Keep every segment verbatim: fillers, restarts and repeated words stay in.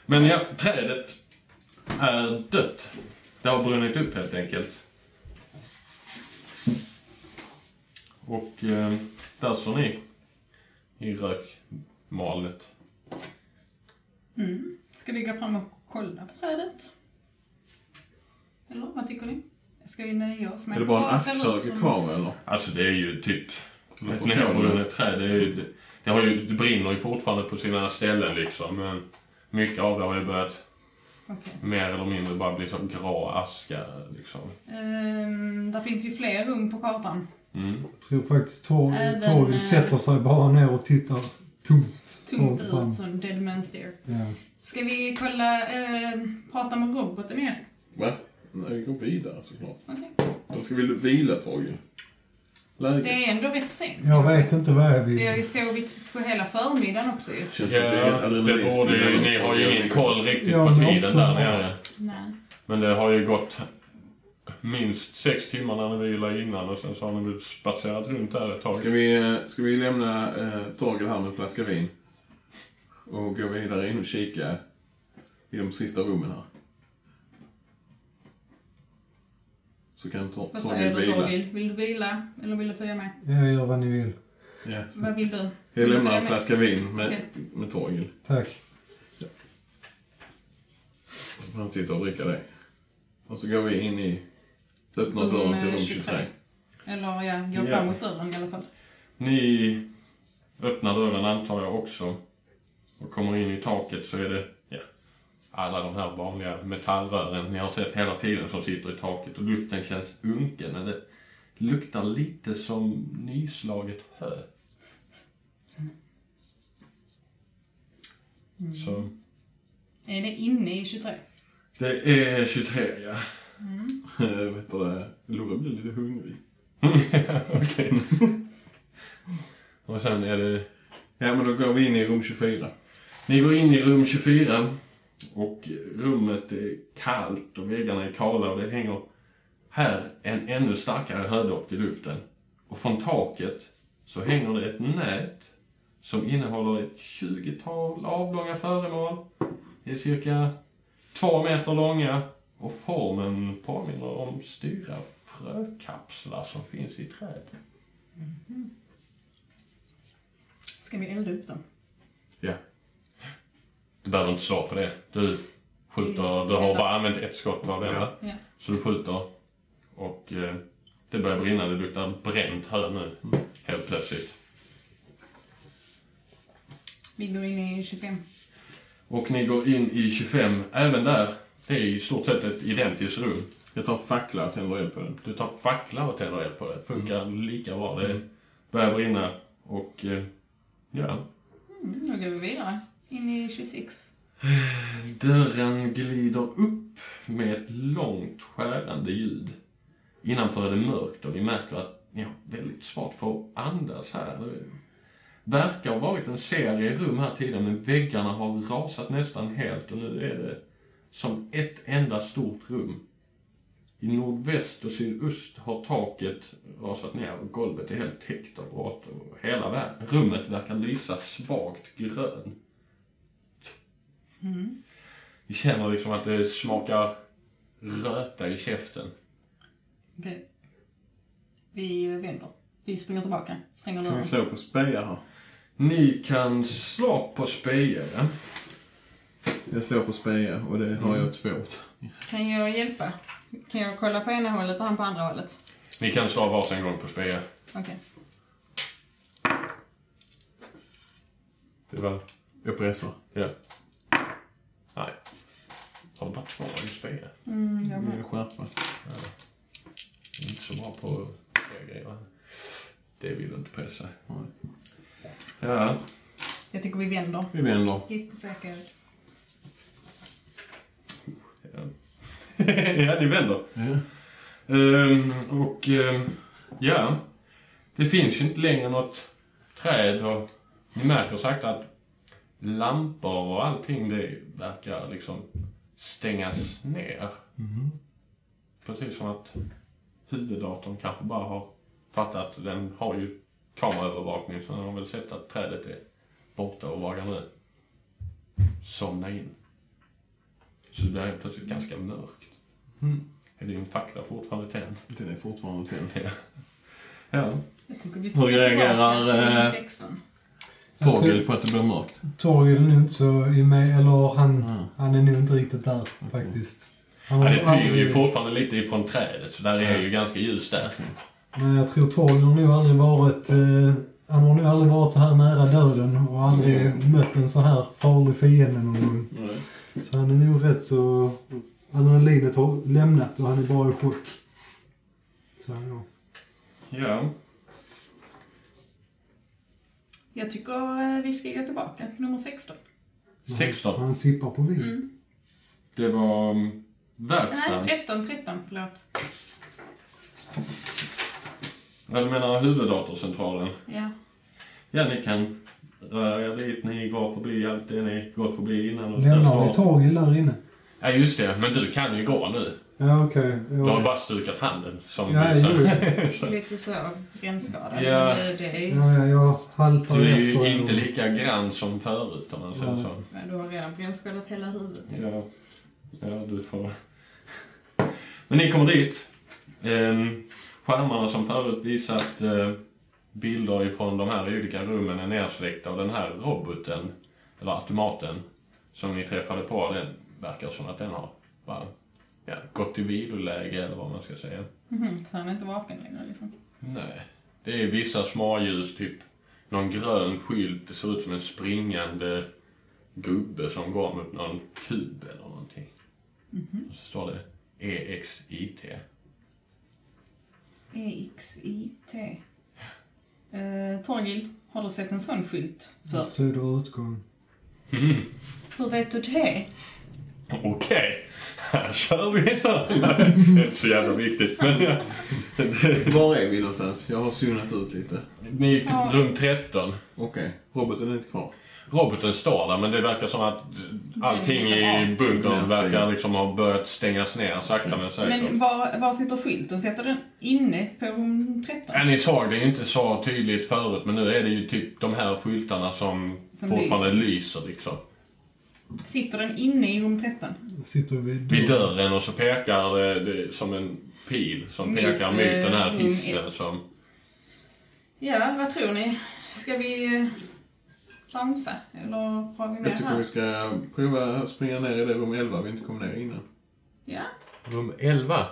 Men ja, trädet är dött. Det har brunnit upp helt enkelt. Och eh, där står ni i rökmolnet. Mm. Ska vi gå fram och kolla på trädet? Eller vad tycker ni? Ska vi nöja oss med... Är det bara en Vad ser det ut askhög som- kvar eller? Alltså det är ju typ Det ett får nedbrunnet träd. Det, är ju, det, det, har ju, det brinner ju fortfarande på sina ställen liksom. Men mycket av det har ju börjat Okej. mer eller mindre bara bli så grå aska liksom. Ehm, där finns ju fler rum på kartan. Mm. Jag tror faktiskt Tor- Även, Torgil eh, sätter sig bara ner och tittar tomt. Tungt rakt fram. ut som Dead Man Stare. Ja. Ska vi kolla, eh, prata med roboten igen? Va? Nej, vi går vidare såklart. Okej. Då ska vi vila ett tag ju. Läget. Det är ändå rätt sent. Jag vet inte vad jag Vi har ju vill. sovit på hela förmiddagen också ju. Känns Ja, det borde ju, ni har ju ingen koll riktigt Ja, på men tiden också- där nere. Nej. Men det har ju gått minst sex timmar när ni vilade innan och sen så har ni spatserat runt där ett tag. Ska vi, eh, ska vi lämna eh, Torgel här med en flaska vin? Och gå vidare in och kika i de sista rummen här. Så kan Tor- Vad Torgel säger du vila. Torgil? Vill du vila eller vill du följa med? Jag gör vad ni vill. Ja. Vad vill du? Jag Vill du lämnar följa en med? flaska vin med, Okej. med Torgel. Tack. Så får han sitta och dricka det. Och så går vi in i... Öppnar dörren till rum tjugotre. Eller ja, gå Ja. fram mot dörren i alla fall. Ni öppnar dörren antar jag också. Och kommer in i taket så är det ja, alla de här vanliga metallrören ni har sett hela tiden som sitter i taket. Och luften känns unken. Men det luktar lite som nyslaget hö. Mm. Så Är det inne i tjugotre? det är tjugotre, ja. Vet du det? Love blir lite hungrig. Okej. Och sen är det... Ja, men då går vi in i rum tjugofyra. Ni går in i rum tjugofyra och rummet är kallt och väggarna är kala och det hänger här en ännu starkare hödokt i luften. Och från taket så hänger det ett nät som innehåller ett tjugotal avlånga föremål. Det är cirka två meter långa och formen påminner om styra frökapslar som finns i träd. Ska vi elda upp dem? Ja. Du behöver inte slå på det. Du skjuter, du har bara använt ett skott av den. Ja. Ja. Så du skjuter och eh, det börjar brinna. Det luktar bränt hö nu. Helt plötsligt. Vi går in i tjugofem. Och ni går in i tjugofem. Även där. Det är i stort sett ett identiskt rum. Jag tar fackla och tänder eld på den. Du tar fackla och tänder eld på det. Funkar lika bra. Det börjar brinna. Och eh, ja. Mm, då går vi vidare. In i tjugosex. Dörren glider upp med ett långt skärande ljud. Innanför är det mörkt och ni märker att ja, det är lite svårt för att andas här. Det verkar ha varit en serie rum här tidigare men väggarna har rasat nästan helt och nu är det som ett enda stort rum. I nordväst och sydöst har taket rasat ner och golvet är helt täckt av brott och hela vär- rummet verkar lysa svagt grön. Mm. Vi känner liksom att det smakar röta i käften. Okej. Vi vänder. Vi springer tillbaka. Stänger Kan vi dörren. slå på speja här? Ni kan slå på speja, ja. Jag slår på speja och det har jag två. Kan jag hjälpa? Kan jag kolla på ena hållet och han på andra hållet? Ni kan slå varsin gång på speja. Okej. Det var... Jag pressar. Ja. Nej. Har du bara två i speja? Mm, jag Jag med. vill skärpa. Jag är inte så bra på det grejer. Det vill du inte pressa. Nej. Ja. Jag tycker vi vänder. Vi vänder. Gick på säkerhet. Ja, ja ni vänder. Ja. Ehm, och ehm, ja, det finns ju inte längre något träd och ni märker sagt att lampor och allting det verkar liksom stängas ner. Mm. Precis som att huvuddatorn kanske bara har fattat, den har ju kameraövervakning så den har väl sett att trädet är borta och vagar nu. Somna in. Så det blir helt plötsligt ganska mörkt. Mm. Är din fackla fortfarande tänd? Den är fortfarande tänd. Ja. Ja. Jag tycker vi ska Hur gå reagerar, tillbaka eh, till sexton. Torgel på att det blir mörkt. Torgel är nog inte så i mig, eller han, Mm. han är nog inte riktigt där faktiskt. Han Ja, har det pyr ju aldrig- fortfarande lite ifrån trädet, så där är ju ganska ljus där. Men jag tror Torgel har nog aldrig varit, eh, han har nog aldrig varit så här nära döden och aldrig Mm. mött en så här farlig fiende någon gång. Nej. Så han är nog rätt så, adrenalinet har lämnat och han är bara i chock. Så ja. Ja. Jag tycker eh, vi ska gå tillbaka till nummer sexton. sexton. Han sippar på vin. Mm. Det var um, Nej, verksam. tretton, tretton, förlåt. Ja, du menar huvuddatorcentralen? Ja. Ja, ni kan röra er dit. Ni går förbi allt det ni gått förbi innan. Och Lämnar vi så- Torgel där inne? Ja, just det. Men du kan ju gå nu. Ja, okej. Du har Ja, bara stukat handen. Som ja, visar. jo. Lite så brännskada. Ja. Men det är... ja, ja, jag haltar Du är ju efter. inte lika grann som förut, om man säger Ja. så. Men du har redan brännskadat hela huvudet. Ja, ja, du får... Men ni kommer dit. Ehm, skärmarna som förut visat eh, bilder ifrån de här olika rummen är nersläckta, och den här roboten, eller automaten, som ni träffade på, den verkar som att den har bara, ja, gått i viloläge, eller vad man ska säga. Mhm, så han är inte vaken längre liksom. Nej, det är vissa småljus, typ någon grön skylt, det ser ut som en springande gubbe som går mot någon kub eller någonting. Och så står det E X I T. E X I T. Eh, Torgil, har du sett en sån skylt för? Söder utgång. Hur vet du det? Okej, här kör vi så. Det är inte så jävla viktigt, men ja. Var är vi någonstans? Jag har synat ut lite. Ni gick till Ja. rum tretton. Okej, roboten är inte kvar. Roboten står där, men det verkar som att allting Det är i liksom bunkern avstängd. verkar liksom ha börjat stängas ner sakta men säkert. Men var, var sitter skylten? Sätter den inne på rum tretton? Ja, ni såg det ju inte så tydligt förut, men nu är det ju typ de här skyltarna som, Som fortfarande lyser. lyser liksom. Sitter den inne i rum tretton? Sitter vid Vid dörren, och så pekar det, det som en pil som Mot, pekar mot eh, den här rum hissen ett. som... Ja, vad tror ni? Ska vi eh, bromsa? Eller har vi mer Jag tycker här? vi ska prova att springa ner i det rum elva vi inte kom ner innan. Ja. Rum elva?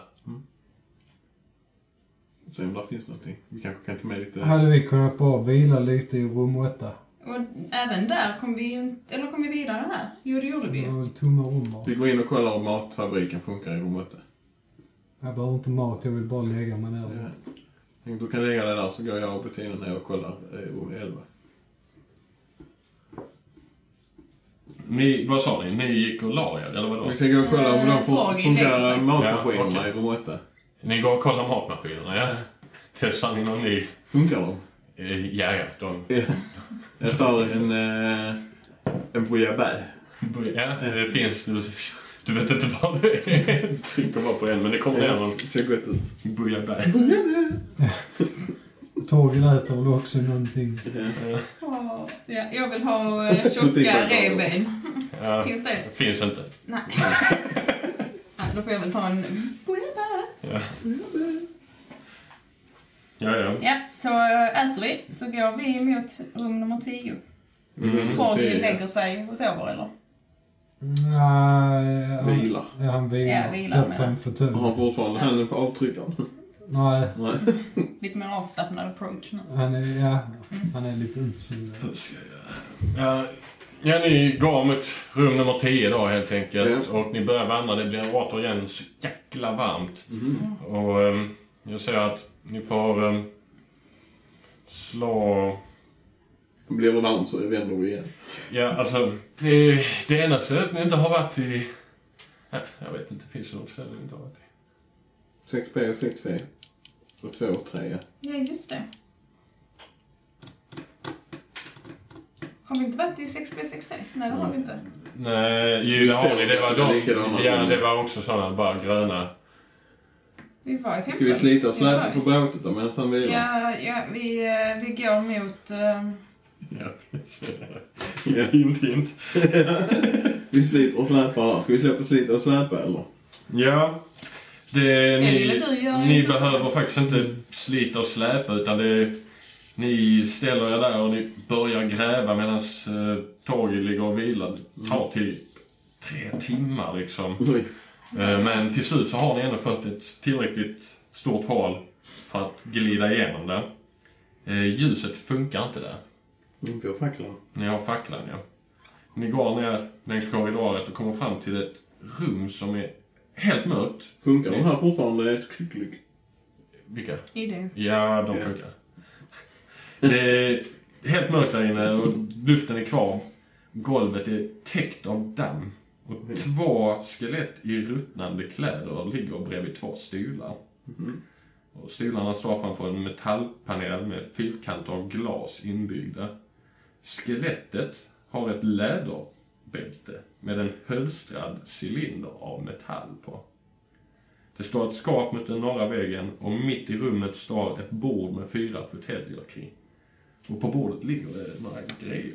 Se om där finns någonting. Vi kanske kan ta med lite... Hade vi kunnat bara vila lite i rum åtta? Och även där kom vi in, eller kom vi vidare här? Jo, det gjorde vi. Det var väl tomma rum bara. Vi går in och kollar om matfabriken funkar i rum åtta. Jag behöver inte mat, jag vill bara lägga mig ner. Ja. Du kan lägga det där, så går jag och Bettina ner och kollar i rum elva. Ni, vad sa ni? Ni gick och la er, eller vadå? Vi ska gå och kolla om Eh, de fun- Torgil lägger fungerar sig. matmaskinerna Ja, okej. i rum åtta. Ni går och kollar matmaskinerna, ja? Testar ni någon ny? Funkar de? Eh, ja, ja, de... Ja. Jag tar en... Eh, en bouillabaisse. Ja, det finns... Du, du vet inte vad det är. Trycker bara på en, men det kommer ner någon Det ser gott ut. bouillabaisse. Torgil äter väl också någonting. Åh, ja, jag vill ha eh, tjocka revben. Ja, Finns det? finns inte. Nej. Nej, då får jag väl ta en bouillabaisse. Ja. Ja, ja. Ja, så äter vi. Så går vi mot rum nummer tio. Mm. Torgil lägger sig och sover, eller? Nej, han, Vilar. ja, han vilar. Ja, vilar Sätter med sig i en det. fåtölj. Har han fortfarande handen på avtryckaren? Nej, Nej. Lite mer avslappnad approach nu. han är, ja, han är lite utsugad. Hur ska jag göra? Ja, ja, ni går mot rum nummer tio då helt enkelt. Ja. Och ni börjar vandra. Det blir återigen så jäkla varmt. Mm. Och um, jag säger att ni får um, slå... Blir det varmt så vänder vi igen. Ja, alltså, det, det enda stället ni inte har varit i... Ja, jag vet inte, finns det något ställe ni inte har varit i? sex P och sex C. Och två och tre. Ja, just det. Har vi inte varit i sex B sex C? Nej, det har vi inte. Nej, ju, Vi det har ser ni. Det var att det är de, likadana ja, rum. det var också sådana bara gröna. Vi var i femton. Ska vi slita och Ja, släpa på bråtet då medan han vilar? Ja, ja vi, eh, vi går mot... eh, Ja, ja, inte, inte. vi sliter och släpar där. Ska vi släppa slita och släpa eller? Ja. Det, ni ville du göra ni inte. behöver faktiskt inte slita och släpa utan det ni ställer er där och ni börjar gräva medan eh, Torgil ligger och vilar. Det tar till tre timmar liksom. Oj. Eh, men till slut så har ni ändå fått ett tillräckligt stort hål för att glida igenom det. Eh, ljuset funkar inte där. Mm, vi har facklan. Ni har facklan, ja. Ni går ner längs korridoret och kommer fram till ett rum som är helt mörkt. Funkar de här fortfarande ett klick-klick? Vilka? I det. Ja, de funkar. Det är helt mörkt där inne och luften är kvar. Golvet är täckt av damm. Och två skelett i ruttnande kläder ligger bredvid två stolar. Mm. Och stolarna står framför en metallpanel med fyrkanter av glas inbyggda. Skelettet har ett läderbälte med en hölstrad cylinder av metall på. Det står ett skap mot den norra väggen och mitt i rummet står ett bord med fyra fåtöljer kring. Och på bordet ligger det några grejer.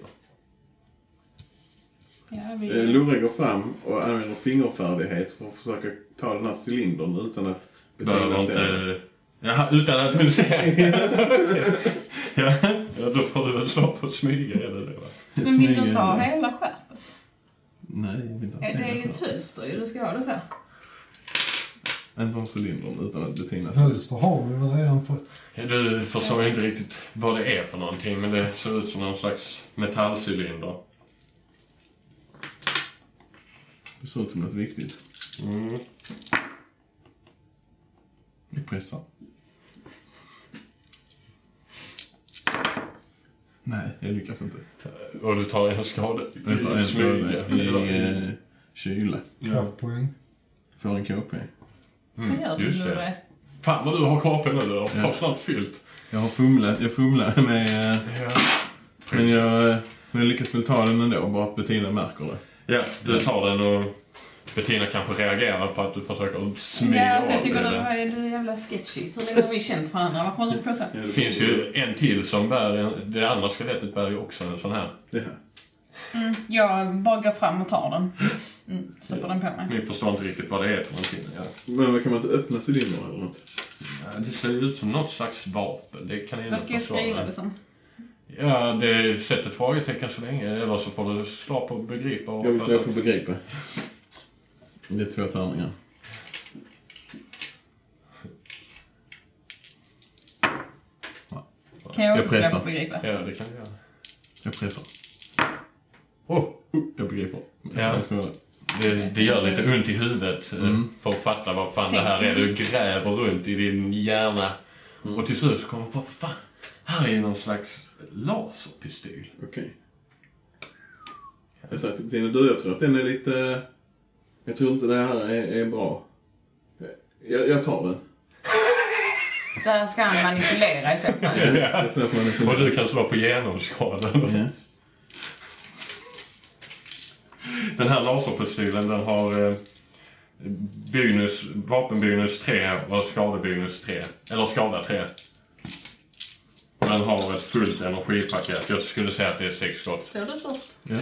Ja, Eh, vi... Lurre går fram och använder fingerfärdighet för att försöka ta den här cylindern utan att Behöver betinga sig. inte... Ja, utan att du ser. Ja, ja, då får du väl slå på smyga eller det, va? Men vill du ta hela skärpet? Nej, jag vill inte ha Det är ju ett hölster ju, du ska ha det så. Inte ha cylindern utan att betinga sig. Hölster har vi väl redan fått. Ja, du förstår inte riktigt vad det är för någonting, men det ser ut som någon slags metallcylinder. Det ser ut som något viktigt. Mm. Vi pressar. Nej, jag lyckas inte. Och du tar en skada Jag tar en smyga. skada i eh, kyla. Kraftpoäng. Får en K P. Vad gör du just nu? det. Fan vad du har K P nu, du har Ja. snart fyllt. Jag har fumlat, jag fumlar med... Eh, Ja. men jag, men jag lyckas väl ta den ändå, bara att Bettina märker det. Ja, du tar den och Bettina kanske reagerar på att du försöker smyga Ja, alltså jag av tycker det. du är du är jävla sketchy. Hur länge har vi känt varandra? Varför håller du på så? Det finns ju en till som bär en, det andra skelettet bär ju också en sån här. Det här. Mm, jag bara går fram och tar den. Mm, sätter den på mig. Ni förstår inte riktigt vad det är för någonting. Ja. Men kan man inte öppna cylindern eller något? Ja, det ser ut som något slags vapen. Det kan ni Vad ska jag skriva det som? Ja, det är sätt ett frågetecken så länge. Eller så får du slå på begripa. Och Jag vill slå på begripa. Det är två tärningar. Kan jag också Jag slå pressar. på begripa? Ja, det kan du göra. Jag pressar. Oh, Oh, jag begriper. Ja. Jag ska göra det. det, det gör lite ont i huvudet eh, Mm. för att fatta vad fan det här är. Du gräver runt i din hjärna. Mm. Och till slut så kommer du på, fan, här är ju någon slags laserpistol. Okej. Jag sa till Bettina, du, jag tror att den är lite... Jag tror inte det här är, är bra. Jag, jag tar den. Där ska han manipulera i så fall. Jag släpper den inte. Och du kan slå på genomskadan. Ja. Den här laserpistolen, den har eh, bonus, vapenbonus tre och skadebonus tre. Eller skada tre. Den har ett fullt energipaket. Jag skulle säga att det är sex skott. Slår du först? Ja,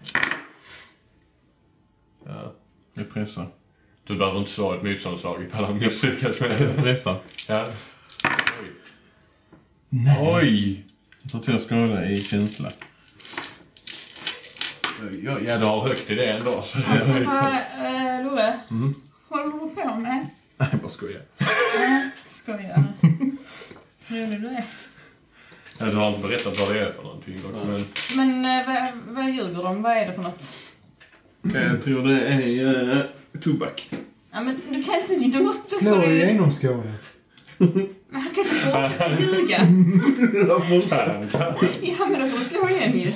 Ja. jag pressar. Du behöver inte slå ett motståndslag ifall han misslyckas med Jag det. pressar. Ja. Oj. Nej. Oj! Jag tar till skada i känsla. Ja, ja, du har högt i det ändå. Så Alltså, vad, äh, Love, Mm. håller du på med? Nej, jag bara skojar. Äh, skojar. Rolig du är. Ja, du har inte berättat vad det är för någonting. Dock, men... Men äh, vad, vad ljuger de? Vad är det för något? Jag tror det är äh, tobak. Ja, men du kan inte... Du måste... Slå du... igenom skålen. Men han kan inte fortsätta ljuga. Fan, fan. Ja, men då får du slå igen ju.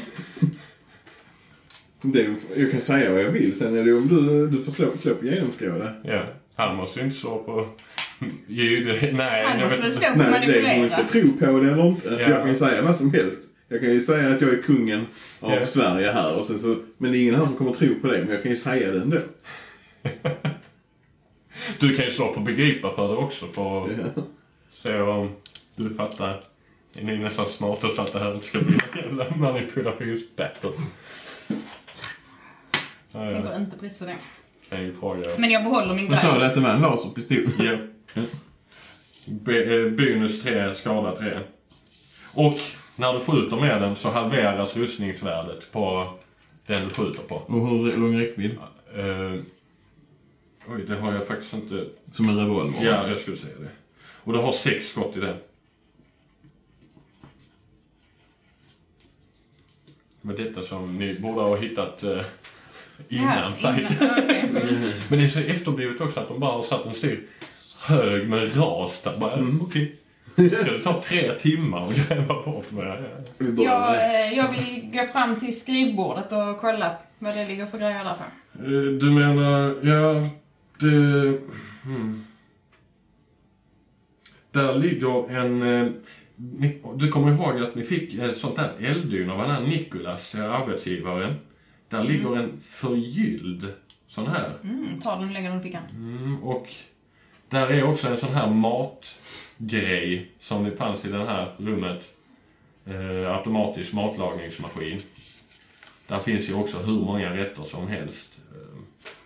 Det, jag kan säga vad jag vill, sen är det om du, du får slå, slå på genomskåda. Ja, han måste ju inte slå på ljud. Nej, Han jag måste väl vet slå på Nej, det är om man manipulera. ska tro på det eller inte. Ja. Jag kan ju säga vad som helst. Jag kan ju säga att jag är kungen av Ja. Sverige här. Och sen så, men det är ingen här som kommer tro på det, men jag kan ju säga det ändå. Du kan ju slå på begripa för det också. För att Ja. se om du fattar. Ni är nästan smart att fatta här. Det ska bli en jävla manipulationsbattle. Ja, ja. Tänker inte pressa det. Kan jag ju fråga. Men jag behåller min Vad sa grej. du att det var en laserpistol? Ja. B- bonus tre, skada tre. Och när du skjuter med den så halveras rustningsvärdet på den du skjuter på. Och hur lång räckvidd? Uh, oj, det har jag faktiskt inte... Som en revolver? Ja, jag skulle säga det. Och du har sex skott i den. Men detta som ni borde ha hittat uh, innan Ja, fight. innan, okay. Men det är så efterblivet också att de bara har satt en stor hög med ras där. Bara, mm. okej. Okay. Det tar tre timmar att gräva bort med. Jag, eh, jag vill gå fram till skrivbordet och kolla vad det ligger för grejer där på. Uh, du menar, ja, det... Hmm. Där ligger en... Uh, ni, du kommer ihåg att ni fick ett sånt där elddyn av den här Nikolas, arbetsgivaren. Där mm. ligger en förgylld sån här. Mm, ta den och lägger den i fickan. Mm, och där är också en sån här matgrej som det fanns i det här rummet. Eh, automatisk matlagningsmaskin. Där finns ju också hur många rätter som helst. Eh.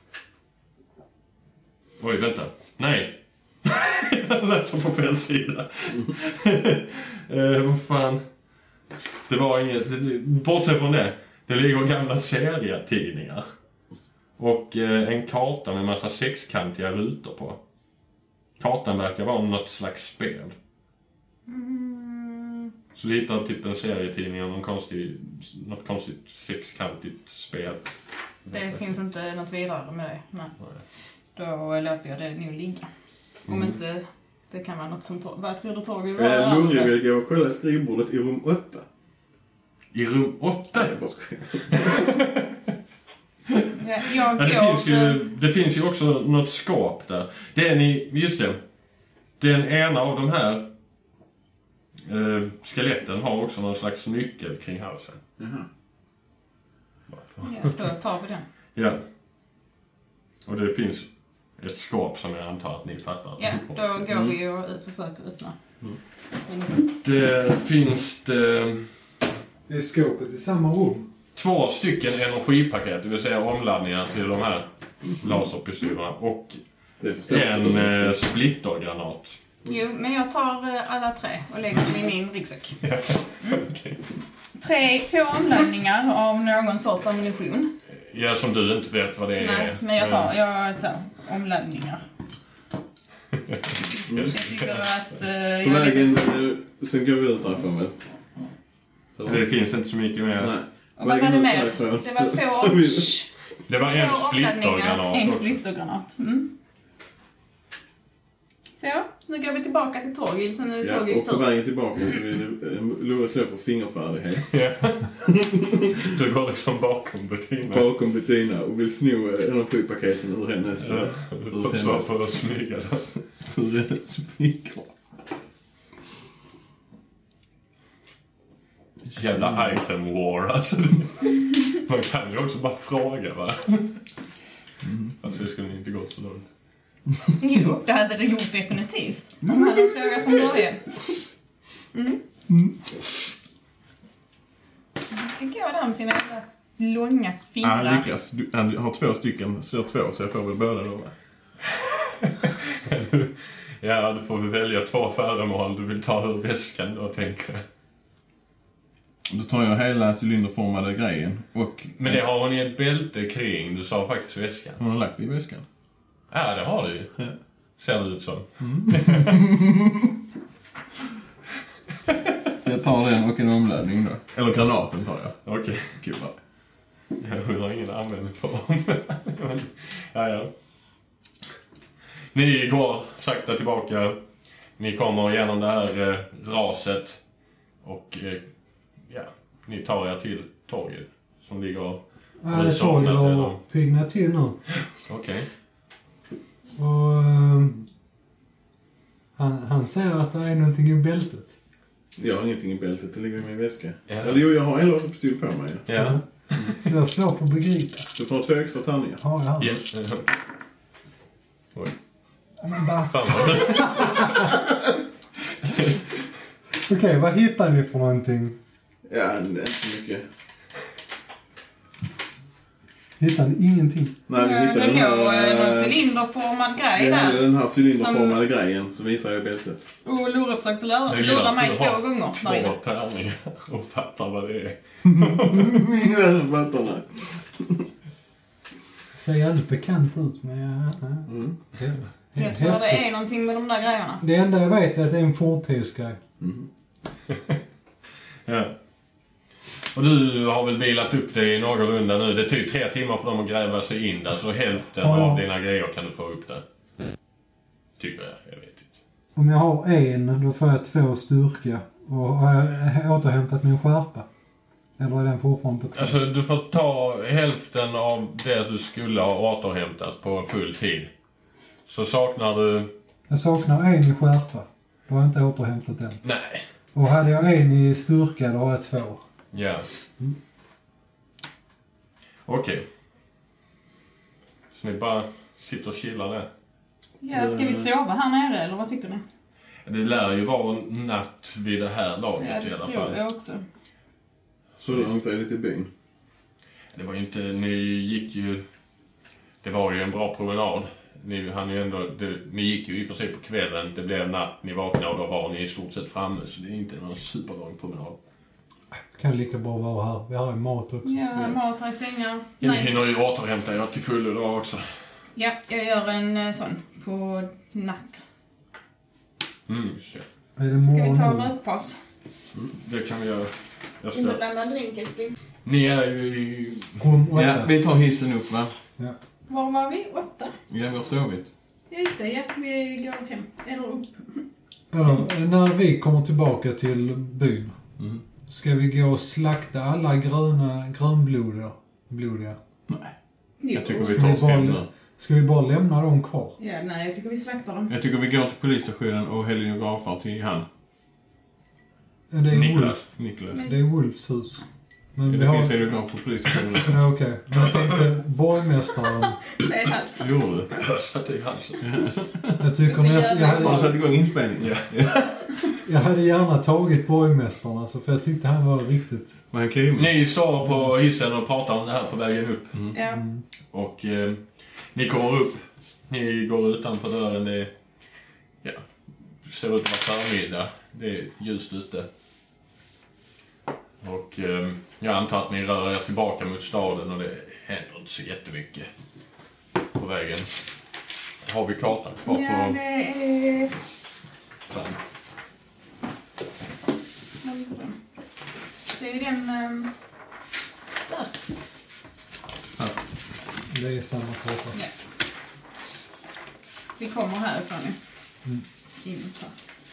Oj, vänta. Nej. Jag läser på fel sida. eh, vad fan. Det var inget... Det, bortsett från det. Det ligger gamla serietidningar. Och eh, en karta med en massa sexkantiga rutor på. Kartan verkar vara något slags spel. Mm. Så du hittar typ en serietidning och någon konstig, något konstigt sexkantigt spel. Det finns inte något vidare med det. Nej. Nej. Då låter jag det nog ligga. Om mm. inte det kan vara något som... Vad tror du Torgel? Äh, Lundgren vill gå och kolla skrivbordet i rum åtta. I rum åtta? Nej, jag bara skojar. Ja, jag ja, det, går, finns ju, det finns ju också något skåp där. Den i, just det. Den ena av de här eh, skeletten har också någon slags nyckel kring halsen. Jaha. Ja, då tar vi den. Ja. Och det finns ett skåp som jag antar att ni fattar. Ja, då går mm. vi och försöker öppna. Mm. Det finns det... Det är skåpet i samma rum. Två stycken energipaket, det vill säga omladdningar till de här laserpistolerna. Och en eh, splittergranat. Jo, men jag tar eh, alla tre och lägger dem i min ryggsäck. Mm. Okay. Tre, två omladdningar av någon sorts ammunition. Ja, som du inte vet vad det är. Nej, men jag tar, jag tar omladdningar. Jag tycker att... Eh, jag På vägen, vet... sen går vi ut därifrån väl? Det finns inte så mycket mer. Nej. Och vad var det mer? Det var två... Så, vi... Det var en splittergranat. En splittergranat. Mm. Så, nu går vi tillbaka till Torgil. Sen är det ja, Torgils och på vägen tillbaka så vill Louis slå för fingerfärdighet. Ja. Du går liksom bakom Bettina. Bakom Bettina och vill sno energipaketen ur hennes... Ja, ur hennes... Så på att smyga den. Så hennes smyga. Jävla item war, alltså. Man kan ju också bara fråga, va? Mm. Alltså, det skulle inte gå så långt. Jo, det hade det gjort definitivt. Om man hade frågat från början. Mm. Mm. Han ska gå där med sina långa fingrar. Han lyckas. Han har två stycken, så två, så jag får väl båda då. Ja, du får väl välja två föremål du vill ta ur väskan då, tänker jag. Då tar jag hela cylinderformade grejen och... Men det har hon i ett bälte kring, du sa faktiskt väskan. Hon har lagt det i väskan. Ja, det har du ju. Ja. Ser det ut som. Mm. Så jag tar den och en omladdning då. Eller granaten tar jag. Okej. Okay. Kul. Jag har ingen användning på dem. Ja, ja. Ni går sakta tillbaka. Ni kommer igenom det här eh, raset. Och eh, ja, ni tar er till torget som ligger... Ja, torget har pyggnat till nu. Okej. Okay. Och um, han, han säger att det är någonting i bältet. Jag har ingenting i bältet, det ligger i min väska. Ja. Eller jo, jag har en laserpistol på mig. Ja. Ja. Mm. Så jag slår på begripa. Du får två extra tärningar. Ja, ja. Yes. Oj. Men bara... Okej, okay, vad hittar ni för någonting? Ja, inte så mycket. Hittade ingenting. Nej, vi hittade det den här... låg någon cylinderformad grej Vi hade där. den här cylinderformade Som- grejen, så visar jag bältet. Och Lora försökte lura, Jag gillar lura att mig du två har gånger där inne. Två tärningar och fattar vad det är. Ingen fattar det. Ser jävligt bekant ut, men ja, ja. Mm. Det är Jag tror häftigt. det är någonting med de där grejerna. Det enda jag vet är att det är en forntidsgrej. Mm. Ja. Och du har väl vilat upp dig någorlunda nu. Det är typ tre timmar för dem att gräva sig in där. Så hälften Ja, ja. av dina grejer kan du få upp där. Tycker jag. Jag vet inte. Om jag har en, då får jag två styrka. Och har jag återhämtat min skärpa? Eller är den fortfarande på tre? Alltså du får ta hälften av det du skulle ha återhämtat på full tid. Så saknar du... Jag saknar en i skärpa. Då har jag inte återhämtat den. Nej. Och hade jag en i styrka, då har jag två. Ja. Okej. Okay. Så ni bara sitter och chillar där. Ja, ska vi sova här nere eller vad tycker ni? Det lär ju vara natt vid det här laget Ja, i det alla tror fall. jag också. Så långt är det till byn. Det var ju inte, ni gick ju, det var ju en bra promenad. Ni, hann ju ändå, det, ni gick ju i och för sig på kvällen, det blev natt, ni vaknade och då var ni i stort sett framme. Så det är inte någon superlång promenad. Kan lika bra vara här. Vi har ju mat också. Ja, mat här i sängar. Ja, ni Nice. hinner ju återhämta er till fullo då också. Ja, jag gör en eh, sån på natt. Mm, just det. Är det Ska vi ta morgon nu? rökpaus? Mm, det kan vi göra. Jag Vill du ska, lämna en drink, älskling? ni är ju i... Rum åtta. Ja, vi tar hissen upp, va? Ja. Var var vi? Åtta? Ja, vi har sovit. Ja, just det. Ja, vi går hem. Eller upp. Eller, när vi kommer tillbaka till byn. Mm. Ska vi gå och slakta alla gröna, grönblodiga? Blodiga? Nej, Jo. jag tycker vi Ska tar vi oss hem bara, nu. ska vi bara lämna dem kvar? Ja, nej, jag tycker vi slaktar dem. Jag tycker vi går till polisstationen och heliografar till han. Ja, det är Niklas. Wolf. Niklas. Det är Wolfs hus. Men Ja, vi det har... finns heliograf på polisstationen. Ja, okej. Men jag tänkte borgmästaren. Det är hals. Gjorde du? Jag satte i halsen. Jag tycker nästan... Jag Har du hade, satt igång inspelningen? Ja. jag hade gärna tagit borgmästaren alltså, för jag tyckte han var riktigt... Var han kul? Ni står på hissen och pratar om det här på vägen upp. Ja. Mm. Och eh, ni kommer upp. Ni går utanför dörren. Det är, ja, ser ut att vara förmiddag. Det är ljust ute. Och eh, jag antar att ni rör er tillbaka mot staden och det händer inte så jättemycket på vägen. Har vi kartan kvar Ja, på... det är... Fan. Det är den... Um... Där. Det är samma karta. Ja. Vi kommer härifrån nu. Mm. In här.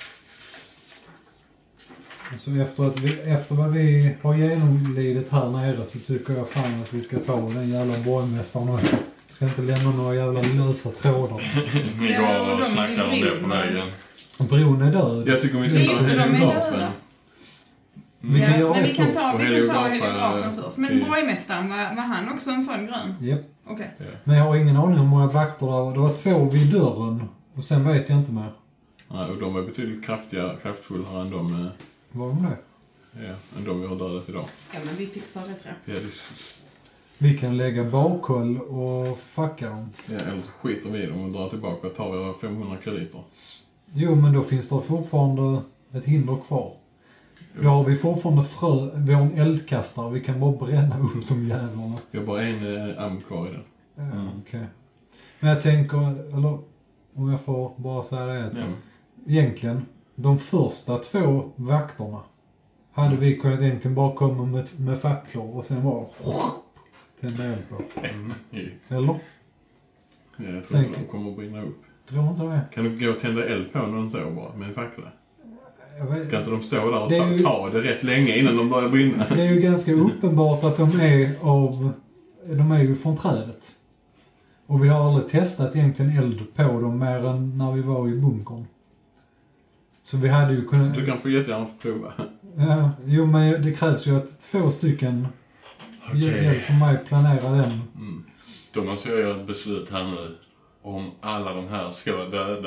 Alltså efter, att vi, efter vad vi har genomlidit här nere så tycker jag fan att vi ska ta den jävla borgmästaren också. Vi ska inte lämna några jävla lösa trådar. Ni Ja, går och och de snackar om vill det på bron. vägen. Bron är död. Jag tycker vi ska Visst, ta de är heliografen. döda. Vi kan Ja, göra men det vi kan först. ta, Och vi kan ta heliografen, heliografen först. Men till- borgmästaren, var, var han också en sån grön? Japp. Okej. Men jag har ingen aning om hur många vakter det var. Det var två vid dörren. Och sen vet jag inte mer. Ja, och de är betydligt kraftigare, kraftfullare än de, eh, Var de det? ja, än de vi har dödat idag. Ja, men vi fixar det, tror jag. Ja, det, s- Vi kan lägga bakhåll och fucka dem. ja, eller så skiter vi i dem och drar tillbaka och tar våra femhundra krediter. Jo, men då finns det fortfarande ett hinder kvar. Då har vi fortfarande frö. Vi har en eldkastare. Vi kan bara bränna upp de jävlarna. Vi har bara en eh, ammo kvar i den. Ja, Mm. okej. Men jag tänker, eller om jag får bara säga det. Att Ja. egentligen, de första två vakterna hade vi kunnat egentligen bara komma med, med facklor och sen bara tända eld på. Mm. Eller? Ja, jag tror Sen- inte de kommer att brinna upp. Tror inte det. Kan du gå och tända eld på när de så bara, med en fackla? Jag vet, Ska inte de stå där och Det är ta, ju- ta det rätt länge innan de börjar brinna? det är ju ganska uppenbart att de är av... De är ju från trädet. Och vi har aldrig testat egentligen eld på dem mer än när vi var i bunkern. Så vi hade ju kunnat... Du kan få jättegärna få prova. Ja, jo, men det krävs ju att två stycken Okej. hjälper mig planera den. Mm. Då måste jag göra ett beslut här nu. Om alla de här ska vara döda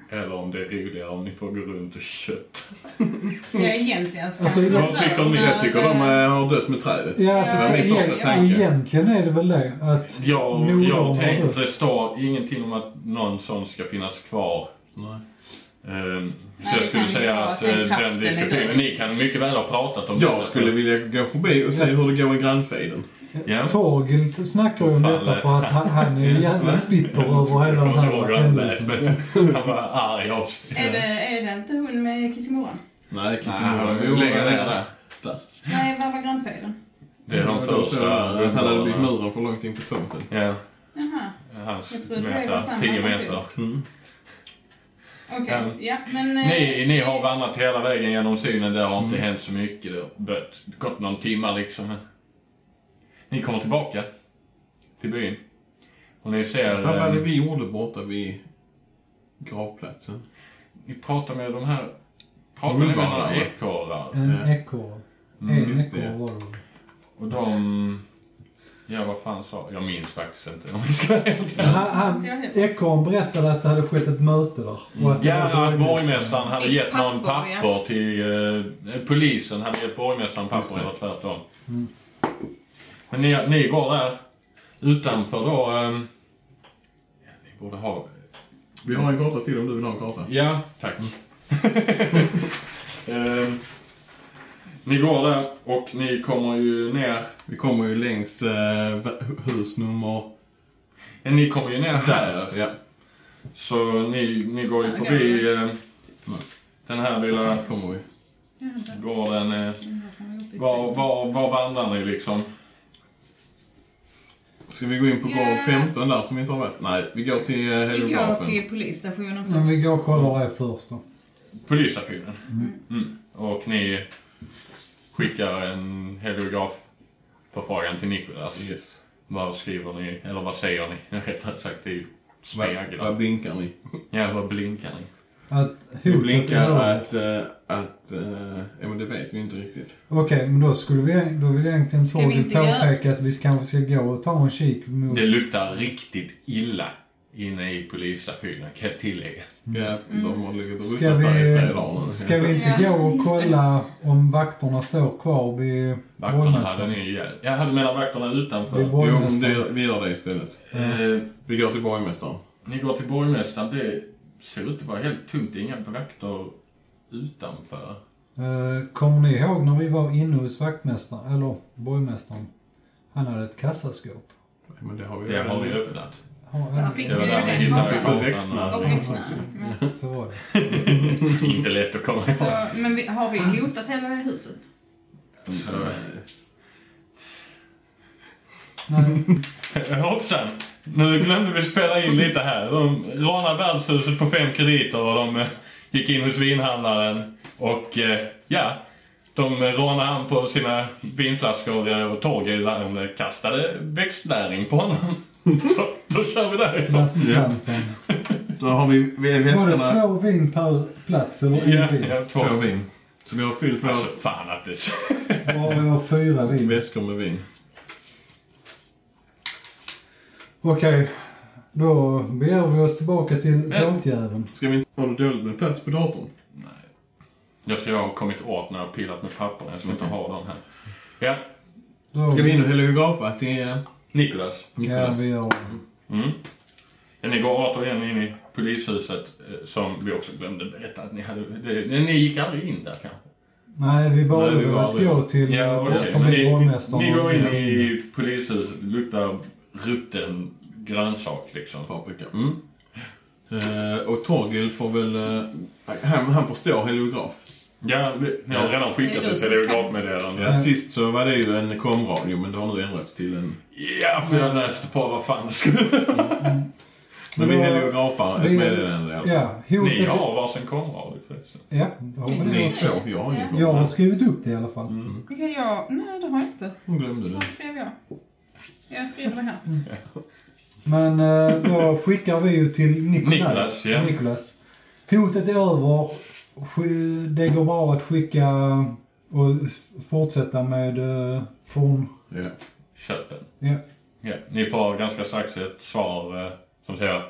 eller om det är roligare om ni får gå runt och kött. Ja, egentligen ska Alltså, man jag vara tycker ni- när- Jag tycker de eh, har dött med trädet. Ja, alltså, Ja, det är min ja, första ja. tanke. egentligen är det väl det. Att Jag, modern jag har tänkte, dött. det står ingenting om att någon sån ska finnas kvar. Nej. Ehm, så Nej, jag det skulle kan ju säga vara att att den eh, kraften den är diskussionen, död. ni kan mycket väl ha pratat om det. Jag skulle vilja gå förbi och se hur det går i grannfejden. Ja. Torgild snackar ju om Fan, detta eh. för att han, han är jävligt bitter över hela den Jag kommer inte ihåg här hur han lät, händelsen. men han var arg av sig. Är det, är det inte hon med Kissimora? Nej, Nej, Kissimora. han Jo, lägger eh, ner där. där. Nej, vad var grannfejden? Det är de Ja, då tror första jag att han hade byggt rundgårdarna. muren för långt in på tomten. Ja, Jaha, hans Jag trodde det var meter, samma tio person. meter. Mm. okej. Ja. Ja, men... eh, Ni, ni har vandrat hela vägen genom synen, det har inte Mm. hänt så mycket. Det har börjat, gått någon timme liksom. Men ni kommer tillbaka till byn. Och ni ser... Vad var det eh, vi gjorde borta vid gravplatsen? Ni pratar med de här... Pratar ni med Ulvarna, några va? ekorrar? En Ja. ekorre. Mm, En just det. ekorre var det. Och de... Ja, vad fan sa jag? minns faktiskt inte om vi ska vara helt ärliga. Han, han, ekorren berättade att det hade skett ett möte där. Och att det Ja, var att borgmästaren hade Ett gett någon papper, ja. papper till... Eh, polisen hade gett borgmästaren Just papper det. eller tvärtom. Mm. Men ni, ni går där utanför då... Eh, ja, ni borde ha... Vi har en karta till om du vill ha en karta. Ja, tack. eh, ni går där och ni kommer ju ner... Vi kommer ju längs eh, husnummer Ja, ni kommer ju ner här. där. Ja. Så ni, ni går ju förbi eh, den här lilla Där kommer vi. gården. Eh, var, var, var vandrar ni liksom? Ska vi gå in på gård Ja. femton där som vi inte har varit? Nej, vi går till eh, Vi går heliografen. till polisstationen först. Men vi går och kollar det först då. Polisstationen. Mm. Mm. Och ni skickar en heliograförfrågan till Nikolas. Yes. Vad skriver ni? Eller vad säger ni? Rättare sagt, det är ju Vad, speglar. vad blinkar ni? Ja, vad blinkar ni? Att Vi hotet blinkar är över. att... Eh, att eh, ja, men det vet vi inte riktigt. Okej, men då skulle vi, då vill egentligen Ska vi Torgild inte göra- påpeka att vi kanske ska gå och ta en kik mot... Det luktar riktigt illa inne i polisstationen, kan jag tillägga. Ja, de har legat och Ska ruttat där i vi, flera dagar nu. ska vi inte Ja, gå och just det. kolla om vakterna står kvar vid Vakterna hade borgmästaren? ni ihjäl. Jag hade menat vakterna Vid utanför. Jo, men borgmästaren. det, vi gör det istället. Eh, Vi går till borgmästaren. ni går till borgmästaren. Det ser ut att vara helt tomt. Det är inga vakter utanför. Eh, Kommer ni ihåg när vi var inne hos vaktmästaren, eller borgmästaren? Han hade ett kassaskåp. Nej, men det har vi Det redan har vi gjort. öppnat. Ja, Där fick Det var vi där ni den hittade kartan. Och växlarna. Och växlarna. Ja. så var det. Inte lätt att komma ihåg. Så, men vi, har vi hotat hela huset? Så, Nej, hoppsan! Nu glömde vi spela in lite här. De rånade värdshuset på fem krediter och de eh, gick in hos vinhandlaren. Och eh, ja, de rånade han på sina vinflaskor eh, och Torgild de kastade växtnäring på honom. Så då kör vi därifrån. Lasskanten. Då har vi, vi är Var det väskorna. två vin per plats eller en Ja, vin? ja, två. Två vin. Så vi har fyllt våra Alltså fan att det... Var vi har fyra vin. väskor med vin. Okej, då beger vi oss tillbaka till Men- båtjäveln. Ska vi inte... Har du dåligt med plats på datorn? Nej. Jag tror jag har kommit åt när jag har pillat med papperna som inte har dem här. Ja, Då, Ska vi in och heliografa till eh, Nikolas. ja, Nikolas? vi gör Mm. Ja, ni går återigen in i polishuset eh, som vi också glömde berätta att ni hade... Det, ni gick aldrig in där kanske? Nej, vi valde Nej, vi väl var att aldrig- gå till Ja, ja, okej. Men förbi ni, borgmästaren. ni går in och- i polishuset. Det luktar rutten grönsak liksom. Paprika. Mm. Eh, och Torgild får väl... Eh, han, han förstår heliograf. Ja, vi- ni har redan skickat Det är du ett som telegrafmeddelande. Ja, sist så var det ju en komradio, men det har nu ändrats till en... Ja, för jag läste på vad fan det skulle... Men vi då- heliografar ett vi- meddelande i alla fall. Ja, Ni hotet... har varsin kameradio förresten. Ja, det har vi Ni det. två, jag har ingen Jag har kamera. skrivit upp det i alla fall. Mm. Ja, jag, nej, det har jag inte. Hon glömde det. Vad skrev jag? Jag skriver det här. Men eh, då skickar vi ju till Nikolaj. Nikolas, ja. Nikolas. Hotet är över. Sk- Det går bra att skicka och s- fortsätta med uh, forn... Ja. Köpen. Ja. Ja, ni får ganska strax ett svar eh, som säger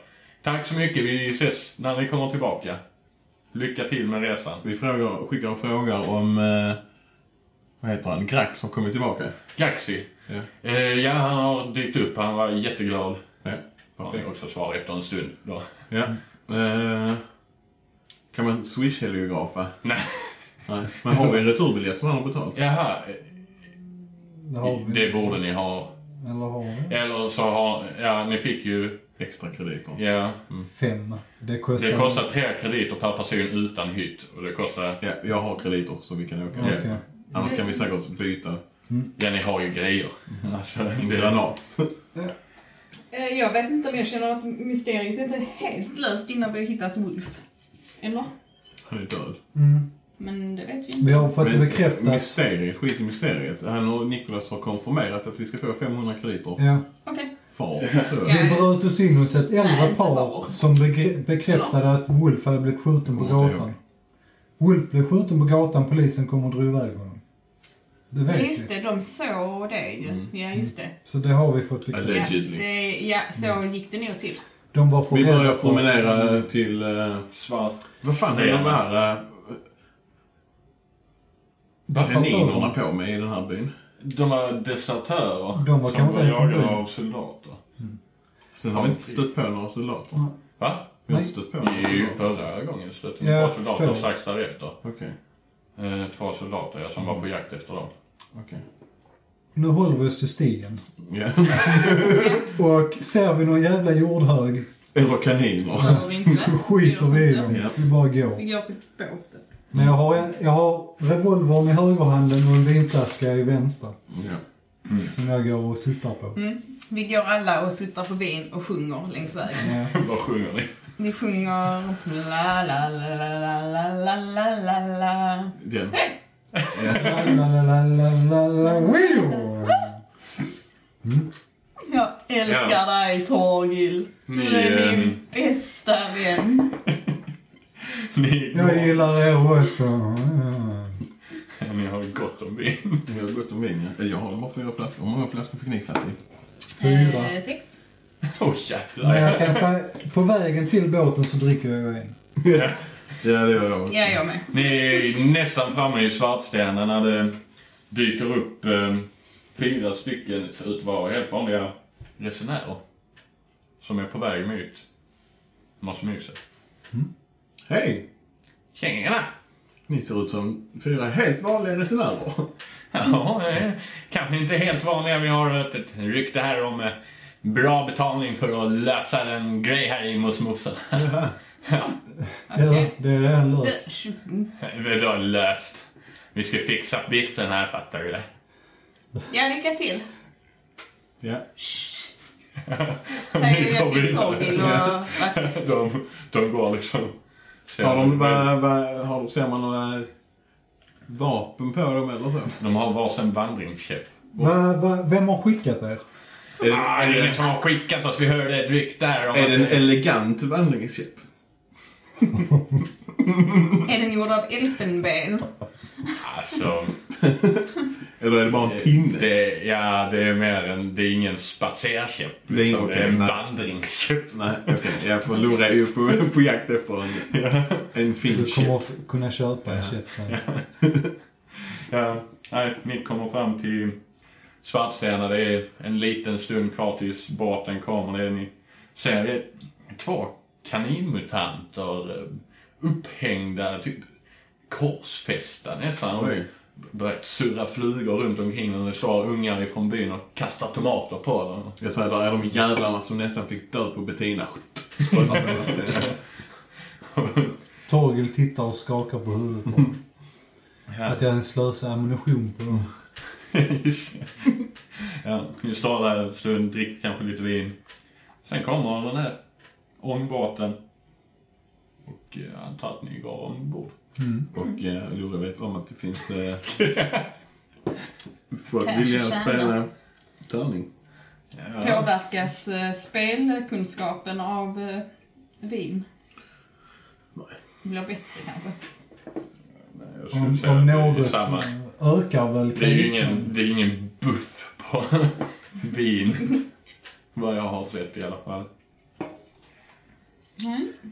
Tack så mycket. Vi ses när ni kommer tillbaka. Lycka till med resan. Vi frågar, skickar och frågar om... Eh, vad heter han? Grax har kommit tillbaka. Gaxi. Ja. Eh, ja, han har dykt upp. Han var jätteglad. Ja, Han perfekt. fick också svar efter en stund. Då. Ja. Eh, kan man swish-heliografa? Nej. Nej. Men har vi en returbiljett som han har betalt? Jaha. Det har vi. Det borde ni ha. Eller har vi? Eller så har... Ja, ni fick ju... Extra krediter. Ja. Fem. Det kostar... Det kostar tre krediter per person utan hytt. Och det kostar... Ja, jag har krediter så vi kan åka. Okej. Annars kan vi säkert byta Ja, ni har ju grejer. Alltså, en det... granat. Eh, Jag vet inte om jag känner att mysteriet inte är helt löst innan vi har hittat Wolf. Eller? Han är död. Mm. Men det vet vi inte. Vi har fått det Men bekräftat. mysteriet, skit i mysteriet. Han och Nicholas har konfirmerat att vi ska få femhundra krediter. Ja. Okej. Far. Ja. Vi bröt oss in hos ett Nej, äldre inte par var. som begre- bekräftade att Wolf hade blivit skjuten på Kommer inte gatan. ihåg. Wolf blev skjuten på gatan, polisen kommer och drog iväg honom. Det Ja, vet just vi. det, de såg det ju. Mm. Ja, just det. Så det har vi fått bekräftat. Ja, Allegedly. det, ja, så gick det nog till. De var för Vi rädda börjar för- promenera till... Uh, Svart. vad fan är Det är de här uh, Desertörer. kaninerna på mig i den här byn? De var desertörer. De var som kanske var inte ens jagade från byn. av soldater. Sen har vi inte stött på några soldater. Va? Vi har Nej. inte stött på Vi några är ju soldater. förra gången stötte Ja, ja, soldater två. strax därefter. Okej, Eh, två soldater ja, som var på jakt efter dem. okej. Nu håller vi oss till stigen. Ja. Och ser vi någon jävla jordhög Eller kaniner. Gör vi inte. så skiter vi i dem. Ja. Vi bara går. Vi går till båten. Men jag har, en, jag har revolvern i högerhanden och en vinflaska i vänstra. Ja. Som jag går och suttar på. Mm. Vi går alla och suttar på vin och sjunger längs vägen. Ja. Vad sjunger ni? Vi sjunger la la la la la la la la la. Den. La, la, la, la, la, la, wio. Jag älskar Ja. dig, Torgil. Du Ni, är ehm, min bästa vän. Ni, Jag gillar er också. ni har gott om vin. Vi har gått om vin, ja. Jag har bara fyra flaskor. Hur många flaskor fick ni katt i? Fyra. Eh, sex. Åh oh, jävlar. Men jag kan säga, på vägen till båten så dricker jag en. Ja, det gör jag också. Ja, jag med. Ni är nästan framme i Svartstenen när det dyker upp eh, fyra stycken, ser ut att vara helt vanliga resenärer. Som är på väg mot Masmyset. Hej! Tjena! Ni ser ut som fyra helt vanliga resenärer. Ja, eh, kanske inte helt vanliga. Vi har ett, ett rykte här om eh, bra betalning för att lösa en grej här i Mosmosa. Jaha. Ja, Okej. Ja, det är redan löst. det är löst. Vi ska fixa biffen här, fattar du det? Ja, lycka till. Ja. Säger jag till Torgil och var tyst. De, de går liksom... Har de, va, va, har, ser man några vapen på dem eller så? De har varsin vandringskäpp. Va, va, vem har skickat er? Är det, Ah, är det är det, ingen som har skickat oss. Vi hörde ett rykte här om är det en att- elegant vandringskäpp? Är den gjord av elfenben? Alltså, Eller är det bara en pinne? det, ja, det är mer en... Det är ingen spatserkäpp. Det är liksom. okej, det är en nej. vandringskäpp. Nej, okej. Jag får lura ju på, på jakt efter en, en fin Du kommer käpp. att f- kunna köpa en käpp sen. Ja, nej, ni kommer fram till Svartstenen. Det är en liten stund kvar tills båten kommer. Det är, ni ser det är två kaninmutanter eh, upphängda, typ korsfästa nästan. Och Oj. börjat surra flugor runt omkring när det står ungar ifrån byn och kastar tomater på dem. Jag säger, där är de jävlarna som nästan fick död på Bettina. Torgil tittar och skakar på huvudet. på dem. Att jag ens slösar ammunition på dem. Just det. Ja, ni står där en stund, dricker kanske lite vin. Sen kommer den här ångbåten. Och jag antar att ni går ombord. Mm. Och eh, Lore vet om att det finns eh, folk Kanske vill gärna tjäna. spela tärning. Ja, Påverkas eh, spelkunskapen av eh, vin? Nej. Det blir bättre kanske. jag skulle Om, säga om att det är något samma. så ökar väl Det är ju karisman. ingen, det är ingen buff på vin. Vad jag har sett i alla fall.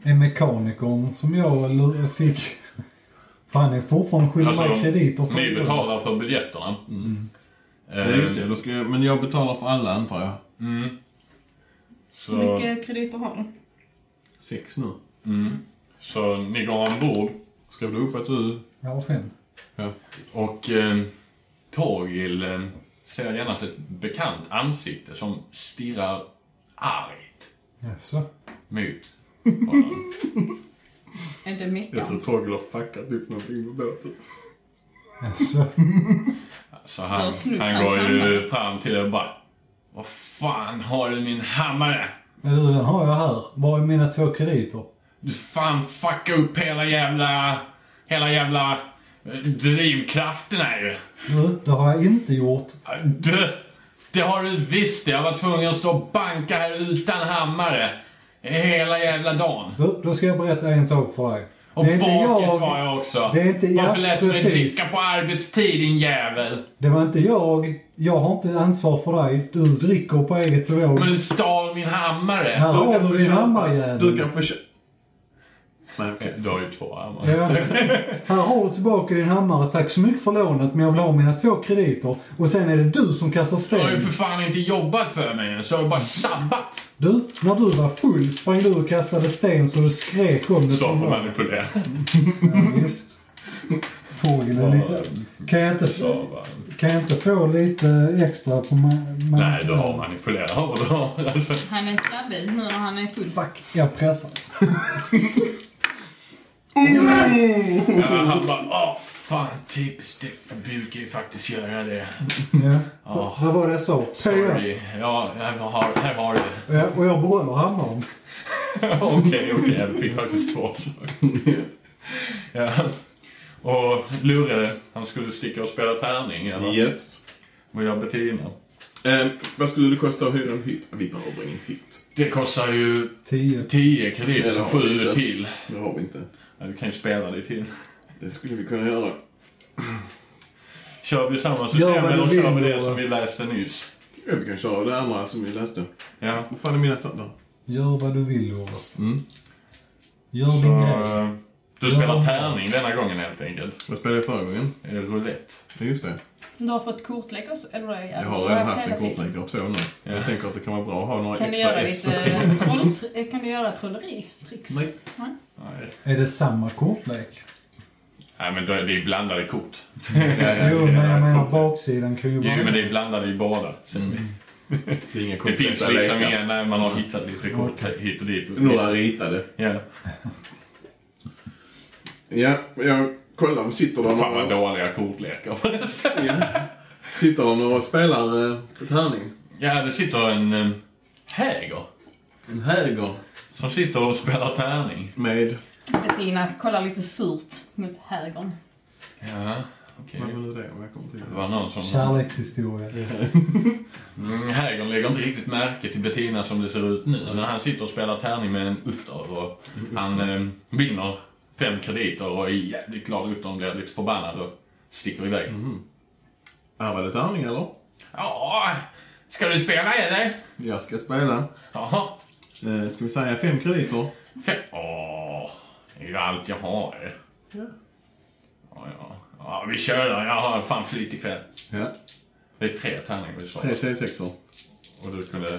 är mekanikern som jag l- fick... Fan, är fortfarande skyldig Alltså, mig krediter för ni betalar för biljetterna. Mm. Eh, Ja, just det. Då ska jag, men jag betalar för alla, antar jag. Mm. Så, Hur mycket krediter har du? Sex nu. mm. Så ni går ombord. Skrev du upp att du... Jag har fem. Ja. Och eh, Torgil eh, ser gärna ett bekant ansikte som stirrar argt Jaså? mot honom. Är det mycket? Jag tror Torgil har fuckat upp någonting på båten. Jaså? Så Du han, har snott han hans går ju hammare. fram till det och bara: vad fan har du min hammare? Ja, du, den har jag här. Var är mina två krediter? Du fan fucka upp hela jävla... Hela jävla eh, drivkrafterna ju. Du, det har jag inte gjort. Du, det har du visst. Jag var tvungen att stå och banka här utan hammare hela jävla dagen. Du, då ska jag berätta en sak för dig. Och Det är inte bakis jag- var jag också. det är inte- ja, Varför lät du mig precis. dricka på arbetstid, din jävel? Det var inte jag. Jag har inte ansvar för dig. Du dricker på eget bevåg. Men du stal min hammare. Här har kan du få din köpa- hammarjävel. Du kan få köpa... Nej, okej. Du har ju två hammare. Ja. Här har du tillbaka din hammare. Tack så mycket för lånet, men jag vill ha mina två krediter. Och sen är det du som kastar Du har ju sten. för fan inte jobbat för mig, så jag har bara sabbat. Du, när du var full sprang du och kastade sten så du skrek om det. Stå från på början. manipulera. Ja, visst. Tågen är lite... Kan jag inte, Så, va. kan jag inte få lite extra på ma- ma- Nej, du har manipulerat och bra. Han är stabil nu när han är full. Fuck, jag pressar. Ja, han bara, åh fan, typiskt, jag brukar ju faktiskt göra det. Ja. Ja. Vad var det jag sa? Sorry. Ja, här har, här har du. Ja, och jag behåller hammaren. Okej, okej, jag fick faktiskt två slag. Ja. Och lurade, han skulle sticka och spela tärning, eller? Yes. Vad gör Bettina? Eh, vad skulle det kosta att hyra en hytt? Vi behöver ingen hytt. Det kostar ju Tio. tio krediter, Eller så har vi sju inte. till. Det har vi inte. Ja, du kan ju spela det till. Det skulle vi kunna göra. Kör vi samma Gör system vad du eller vill, kör vi det då. som vi läste nyss? Ja, vi kan köra det andra som vi läste. Ja. Vad fan är mina tänder? Gör vad du vill, Robert. Mm. Gör Så, din grej. eh, du Ja. spelar tärning denna gången helt enkelt. Vad spelade jag förra gången? Är det roulette? Ja, just det. Du har fått kortlek också? Eller det är Jag har du redan haft haft en hela tiden. kortlek och två nu. Ja. Jag tänker att det kan vara bra att ha några Kan du extra göra S. lite troll... Kan du göra trolleritricks? Nej. Nej. Nej. Är det samma kortlek? Nej, men då är det ju blandade kort. Ja, ja, Jo, ja. men jag menar kort. baksidan kan ju Jo, men vara... det är blandade i båda. Så Mm. Det är inga det finns kompletta liksom lekar. inga när man har hittat lite kort hit och dit. Några ritade. Ja. Ja, jag kollar. Sitter där Fan vad några... dåliga kortlekar förresten. Ja. Sitter där några spelare eh, på tärning? Ja, det sitter en eh, häger En höger som sitter och spelar tärning. med... Bettina kollar lite surt mot högern. Ja, okej. Vad var det om jag kommer till Det var någon som... Kärlekshistoria. Mm, hägern lägger inte riktigt märke till Bettina som det ser ut nu. Men han sitter och spelar tärning med en utter och han eh, vinner fem krediter och är jävligt glad. Uttern blir lite förbannad och sticker iväg. Mm. Ärvade tärning eller? Ja, ska du spela eller? Jag ska spela. Jaha. Eh, ska vi säga fem krediter? Fem. Åh, det är ju allt jag har. Ja. Ja, ja. Ja, vi kör då. Jag har fan flyt ikväll. Ja. Det är tre tärningar vi svarar. Tre T sexor. Och du kunde...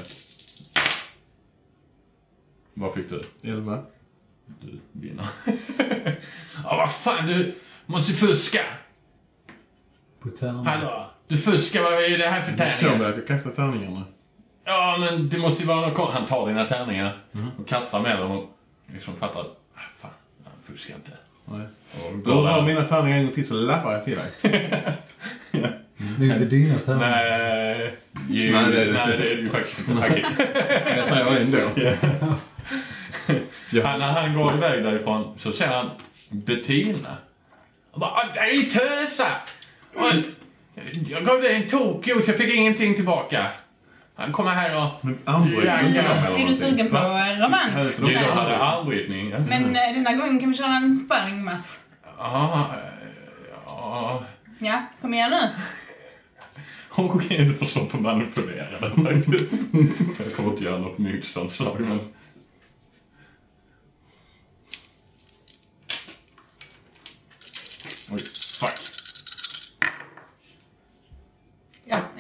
Vad fick du? Elva. Du vinner. Ja, vad fan, du måste fuska. På tärning. Hallå, du fuskar, vad är det här för Du såg tärningar? väl att jag kastade tärningarna? Ja, men det måste ju vara något kon- Han tar dina tärningar och kastar med dem och liksom fattar att, ah, fan, han fuskar inte. Nej. Och Du går har där. mina tärningar en gång till så lappar jag till dig. Det är ju inte dina tärningar. Nej, ju, Nej, det är det nej, inte. det är det ju faktiskt inte. Okej. Jag säger ändå. Ja. Han, när han går iväg därifrån så ser han Bettina. Han bara, "Ah, det är ju tösa! Och jag gav dig en tokjuice, jag fick ingenting tillbaka. Han kommer här och... Men armbrytning Ja, kan ja. jag med eller Är du någonting. sugen på revansch? Ja, Du hade armbrytning. Ja. Men eh, denna gången kan vi köra en sparringmatch. Ja, ja. Ja, kom igen nu. Okej, du får stå på manipulerade faktiskt. Jag kommer inte göra något motståndslag, men...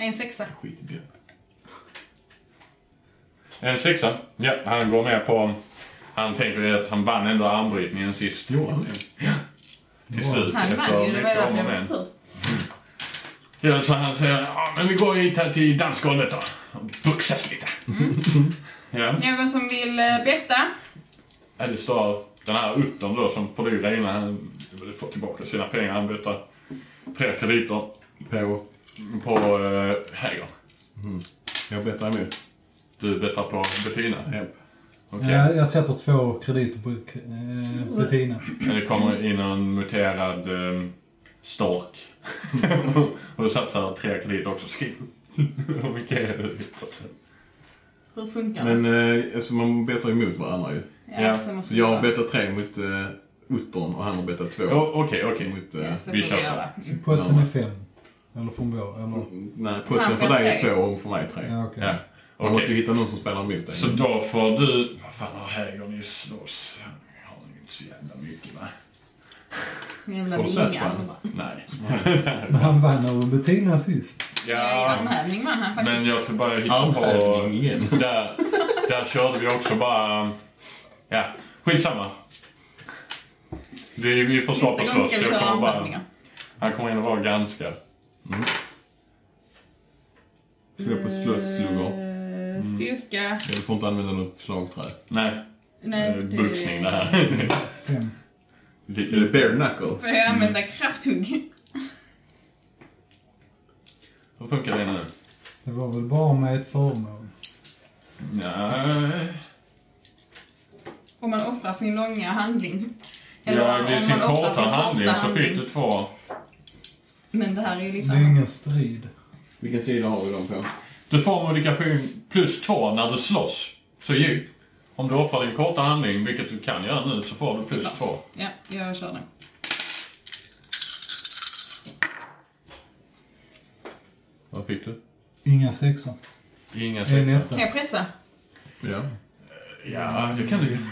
En sexa. Skit i Björn. En sexa. Ja, han går med på... Han tänker att han vann ändå armbrytningen sist. Jo, han är. Till slut. Han vann ju, det var därför jag var sur. Ja, så han säger, ja, men vi går hit här till dansgolvet då. Och buxas lite. Mm. Ja. Någon som vill äh, betta? Ja, det står den här uttern då som förlorar innan han får tillbaka sina pengar. Han bettar tre krediter På. på äh, Häger. Mm. Jag bettar emot. Du bettar på Bettina. Hjälp. Okej. Jag, jag sätter två krediter på eh, Bettina. Men det kommer in en muterad eh, stork. Och då satsar tre krediter också. Skriv. Hur mycket är det? Hur funkar det? Men eh, alltså man bettar emot varandra ju. Ja, Ja. så måste Så vi jag har göra. bettat tre mot uh, Uttern och han har bettat två. Oh, Okej, okej. Mot, eh, Ja, så vi får kör vi så. göra. Så potten är fem. Eller från vår. Eller... Nej, Han potten får för dig är tre. två och för mig tre. Ja, okej. Ja. Man Okej. måste hitta någon som spelar emot dig. Så då får du... Vad fan har Häger ni slåss? Jag har inte så jävla mycket va? Jävla Får du stats på vingar. den? Nej. Men han vann över Bettina sist. Ja, i Ja, armhävning vann han faktiskt. men jag tror bara jag hittar på... Armhävning igen. Där, där körde vi också bara... Ja, skitsamma. Vi, vi får slå på Nästa gång slåss. ska vi Jag köra kommer bara, armhävningar. han kommer in och vara ganska... Mm. Slå på slåsslugor. Eh, Styrka. Du får inte använda något slagträ. Nej, Nej, det... buxning det här. Fem. Det, Är det bare knuckle? Får jag använda krafthugg? hur funkar det nu? Det var väl bara med ett föremål. Nej. Om man offrar sin långa handling. Ja, det är om sin man offrar korta sin handling korta så fick du två. Men det här är ju lite Det är ingen strid. Vilken sida har vi dem på? Du får modifikation plus två när du slåss. Så ju. Om du offrar din korta handling, vilket du kan göra nu, så får du plus Såklart. två. Ja, jag kör den. Vad fick du? Inga sexor. Inga En sexor. etta. Kan jag pressa? Ja. Ja, det kan du.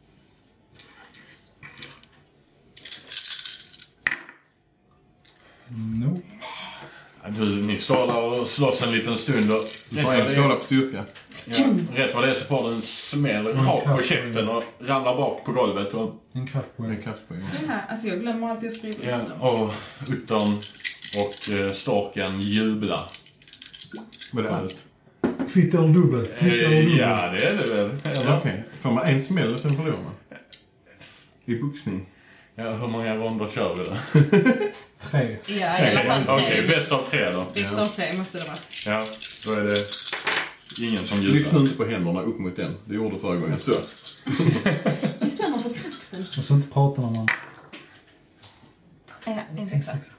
No. Ja, du, ni står där och slåss en liten stund och... Du tar en skala på styrka. Ja, rätt vad det är så får du en smäll rakt på käften och ramlar bak på golvet. Och, En kraftpoäng. En kraftpoäng. Det här, alltså jag glömmer alltid att skriva ja, ut dem. och uttern och eh, storken jublar. Vad är det allt? Kvitt eller dubbelt. Kvitt eller Eh, dubbelt. ja, det är det väl. Eller? Okej. Får man en smäll och sen förlorar man? I boxning? Ja, hur många ronder kör vi då? Tre. Ja, i alla fall tre. Okej, bäst av tre då. Bäst av tre måste det vara. Ja, då är det ingen som Lyft jublar. nu inte på händerna upp mot den. Det gjorde förra gången. Så. Det är samma på kraften. Och så inte prata med man. Ja, en En sexa. sexa.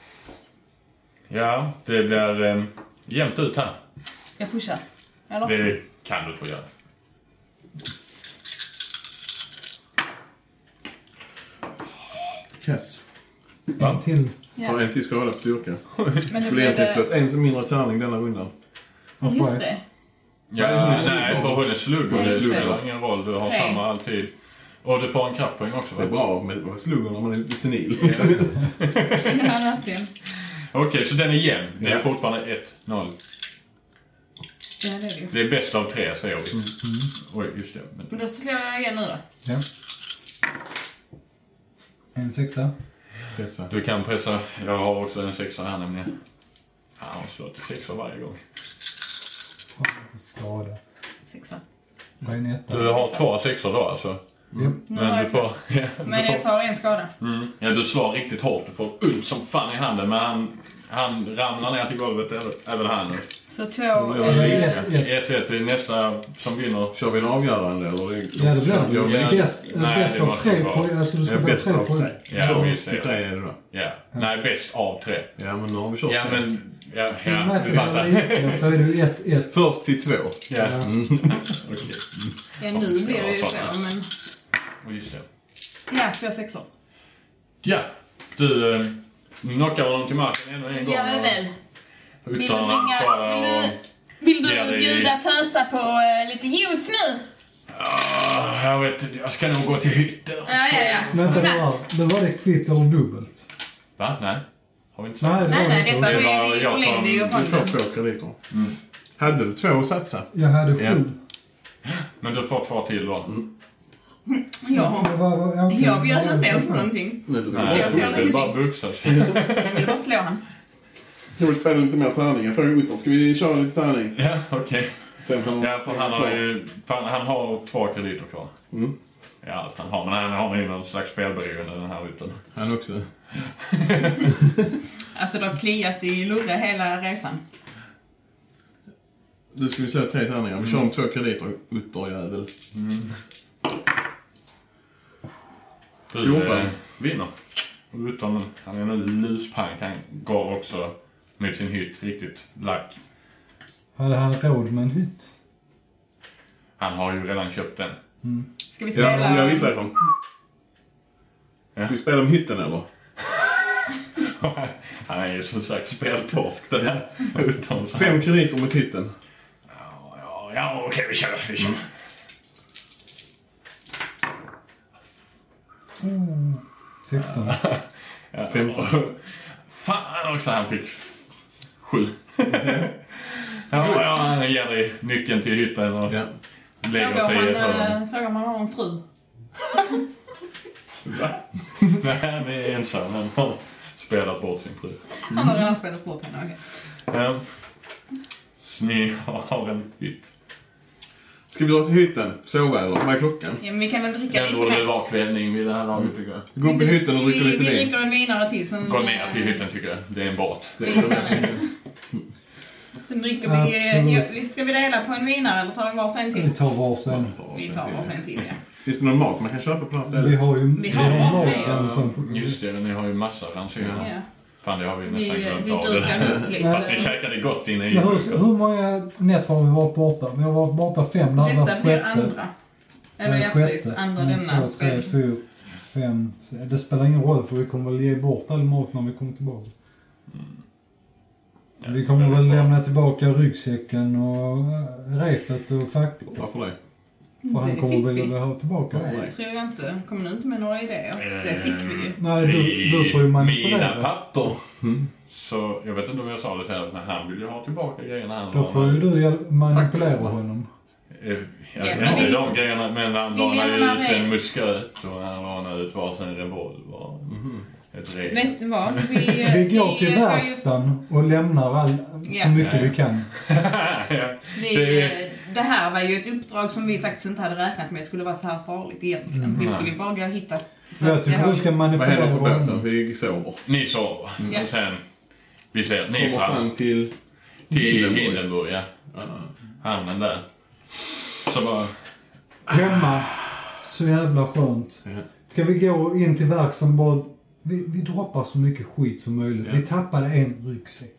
Ja, det blir eh, jämnt ut här. Jag pushar. Eller? Det kan du få göra. Kass. En till. Ja. Har en till skala på styrka. Men det Skulle blir egentligen det... slått en som mindre tärning denna rundan. Just det. Ja, Nej, hon är nej, slugg. för hon är slugg och Ja, det just det. spelar ingen roll. Du har Tre. samma alltid. Och du får en kraftpoäng också, Det är va? bra med slugger när man är lite senil. Ja. Ja, verkligen. Okej, så den är jämn. Det är Ja. fortfarande ett noll. Ja, det är det ju. Det är bäst av tre, säger vi. Oj, just det. Men Men... då slår jag igen nu då. Ja. En sexa. Pressa. Du kan pressa. Jag har också en sexa här nämligen. Han har slått sexor varje gång. Fan, lite skada. Sexa. Det är en etta. Du har två sexor då alltså. Japp. Nu har Men jag du två. får... Ja, du Men får... jag tar en skada. Mm. Ja, du slår riktigt hårt. Du får ull som fan i handen. Men han, han ramlar ner till golvet även, även här nu. Så två... Ja, Det är Eh, ett, ett. ett ett till nästa som vinner. Kör vi en avgörande eller? Ja, det blir Jag det. Ja. Bäst, Nej, bäst det av måste tre vara. poäng. Alltså du ska är få bäst tre av poäng. tre. Ja, Först visst, till ja. tre är det då. Ja. Nej, bäst av tre. Ja, men nu har vi kört Ja, tre. men... Ja, I och med ja, att du det är fattar. lika så är det ju ett ett. Först till två. Ja, Mm. okej. Ja, nu blir det ju så, men... Och just det. Ja, två sexor. Ja, du eh, knockar honom till marken ännu en gång. Ja, väl. och Vill du uttalar ringa... bara Vill och- du, vill Ja, det du är- bjuda tösa på uh, lite juice nu? Ah, jag vet inte, jag ska nog gå till hytten. Ja, ja, ja. Vänta, det Godnatt. var, det var det kvitt eller dubbelt. Va? Nej. Har vi inte sagt? Nej, det Nej, var nej, inte. detta Det vi, var vi jag förlängde ju som- Du får fonden. två krediter. Mm. Hade du två att satsa? Jag hade Ja. sju. Men du får två till då. Mm. Ja. Det var- var- okej. Jag bjöd inte ens på någonting. Nej, du Så jag Nej, får det är ingenting. bara buxas. Jag ville bara slå han. Jag vill spela lite mer tärningar för Whitton. Ska vi köra lite tärning? Ja, okej. Sen han, Ja, för han har ju... fan, Han har två krediter kvar. Mm. Ja, allt han har. Men han har ju någon slags spelberoende, den här utan. Han också. Alltså det har kliat i Lurre hela resan. Du ska vi slå tre tärningar. Vi kör om två krediter, utterjävel. Du fjorton. eh, vinner. Och utan, han är nu luspang. Han går också med sin hytt riktigt lack. Hade han råd med en hytt? Han har ju redan köpt den. Ska vi spela... Ja, jag visar ifrån. Ja. Vi spelar om hytten eller? Han är ju som sagt speltorsk den här utan. så- Fem krediter mot hytten. Ja, ja, ja okej vi kör. Vi kör. sexton. Ja, femton. Fan också, han fick sju. Ja, ja, han ger dig nyckeln till hytten och Ja. lägger Frågar sig i ett man, hörn. äh, frågar man har en fru. Nej, han är ensam. Han har spelat bort sin fru. Han har redan spelat bort henne, okej. Ja. Så ni har en hytt. Ska vi dra till hytten? Sova eller? Vad är klockan? Ja, men vi kan väl dricka Den lite borde mer. vara kvällning vid det här laget tycker jag. Gå upp i hytten och Så dricka vi, lite vi vin. dricker en vinare till. Sen, Gå ner till hytten tycker jag. Det är en båt. Sen dricker vi... Absolut. Ja, vi- ska vi dela på en vinare eller tar vi varsin Vi till? tar varsin. Vi tar varsin till, ja. Finns det någon mat man kan köpa på det här Vi stället? har ju Vi har mat mat med och oss. sånt. Just det, ni har ju massa ransoner. Ja. Fan, det har vi Vi, nästan vi glömt av. dukar Det. upp lite. Fast ni käkade gott inne i Men hur, hur många nätter har vi varit borta? Vi har varit borta fem. Det här var Detta blir sjätte. andra. Eller ja, Sjätte. precis. Andra En, denna två, tre, spel. fyra, fem. sex. Det spelar ingen roll för vi kommer väl ge bort all mat när vi kommer tillbaka. Ja, Vi kommer det väl är lämna tillbaka ryggsäcken och äh, repet och facklor. Varför det? För han Det kommer fick väl vi. vilja ha tillbaka det. Nej, det tror jag inte. Kommer du inte med några idéer? Det fick vi ju. Nej, du, du får ju Mina manipulera. papper. Mm. Så jag vet inte om jag sa det själv, men han vill ju ha tillbaka grejerna han Då har. får ju du hjäl- manipulera Facklor. honom. Eh, Jag Ja, vet men inte vi- de grejerna, men han vi lånar ju lämnar ut det. en musköt och han lånar ut varsin revolver. Ett rep. Vet du vad? Vi, Vi går till får ju- verkstaden och lämnar all, Ja. så mycket Ja. vi kan. Vi, Det- eh, det här var ju ett uppdrag som vi faktiskt inte hade räknat med skulle vara så här farligt egentligen. Vi skulle ju bara gå och hitta... Så jag tycker det har du ska ju- Vad manipulera händer på båten? honom. Vi sover. Ni sover. Ja. Och sen, vi ser, ni är Kommer fram fram till... till Hindenburg. Hindenburg, ja. Ah. Hamnen där. Så bara, Hemma. Så jävla skönt. Ja. Ska vi gå in till verkstaden bara... Vi, vi droppar så mycket skit som möjligt. Ja. Vi tappade en ryggsäck.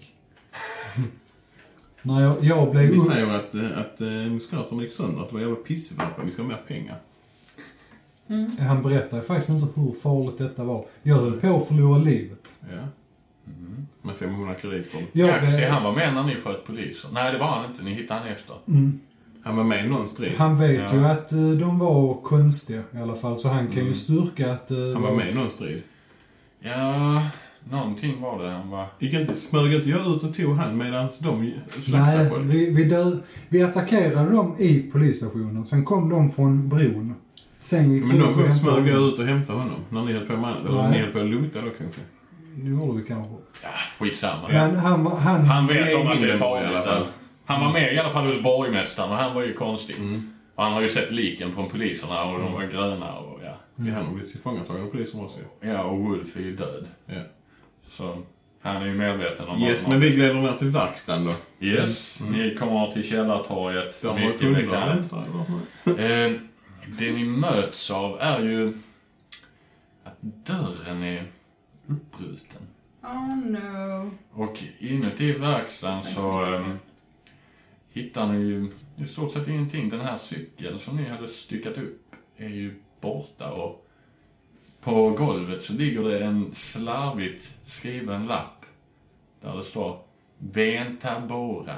När jag, jag blev... Vi ung- säger att, eh, att uh, musköterna gick sönder, att det var jävla pissvapen. Vi ska ha mer pengar. Han berättade faktiskt inte hur farligt detta var. Jag höll på att förlora livet. Ja. Med femhundra krediter. Jag Jaxi, blev, han var med när ni sköt poliser. Nej, det var han inte. Ni hittade han efter. mm, Han var med i någon strid. han vet Ja. ju att eh, de var konstiga i alla fall. Så han kan Mm. ju styrka att... eh, Han var med i någon strid. Ja, någonting var det. Han var... Gick inte, smög inte jag ut och tog han medan de slaktade Nej, folk? vi, vi, dö, vi attackerade dem i polisstationen. Sen kom de från bron. Sen gick Men vi någon ut och gång hämtade smög jag dem. ut och hämtade honom. När ni höll på med Eller Nej. ni höll på att lota då kanske. Det gjorde vi kanske. Ja, skitsamma. Men han, han, Han Det vet är om att det är Hindenburg i alla farligt. fall. där. Han var med i alla fall hos borgmästaren och han var ju konstig. Mm. Och han har ju sett liken från poliserna och de var gröna och ja. Ja, han har blivit tillfångatagen av polisen också. Ja, och Wolf är ju död. Ja. Så han är ju medveten om Yes, vad men vi glider ner till verkstaden då. Yes, Mm. ni kommer till Källartorget. Står några mycket kunder och bekant. väntar eller? Eh, det ni möts av är ju att dörren är uppbruten. Oh no. Och inuti verkstaden så eh, hittar ni ju i stort sett ingenting. Den här cykeln som ni hade styckat upp är ju borta och på golvet så ligger det en slarvigt skriven lapp där det står Ventabora.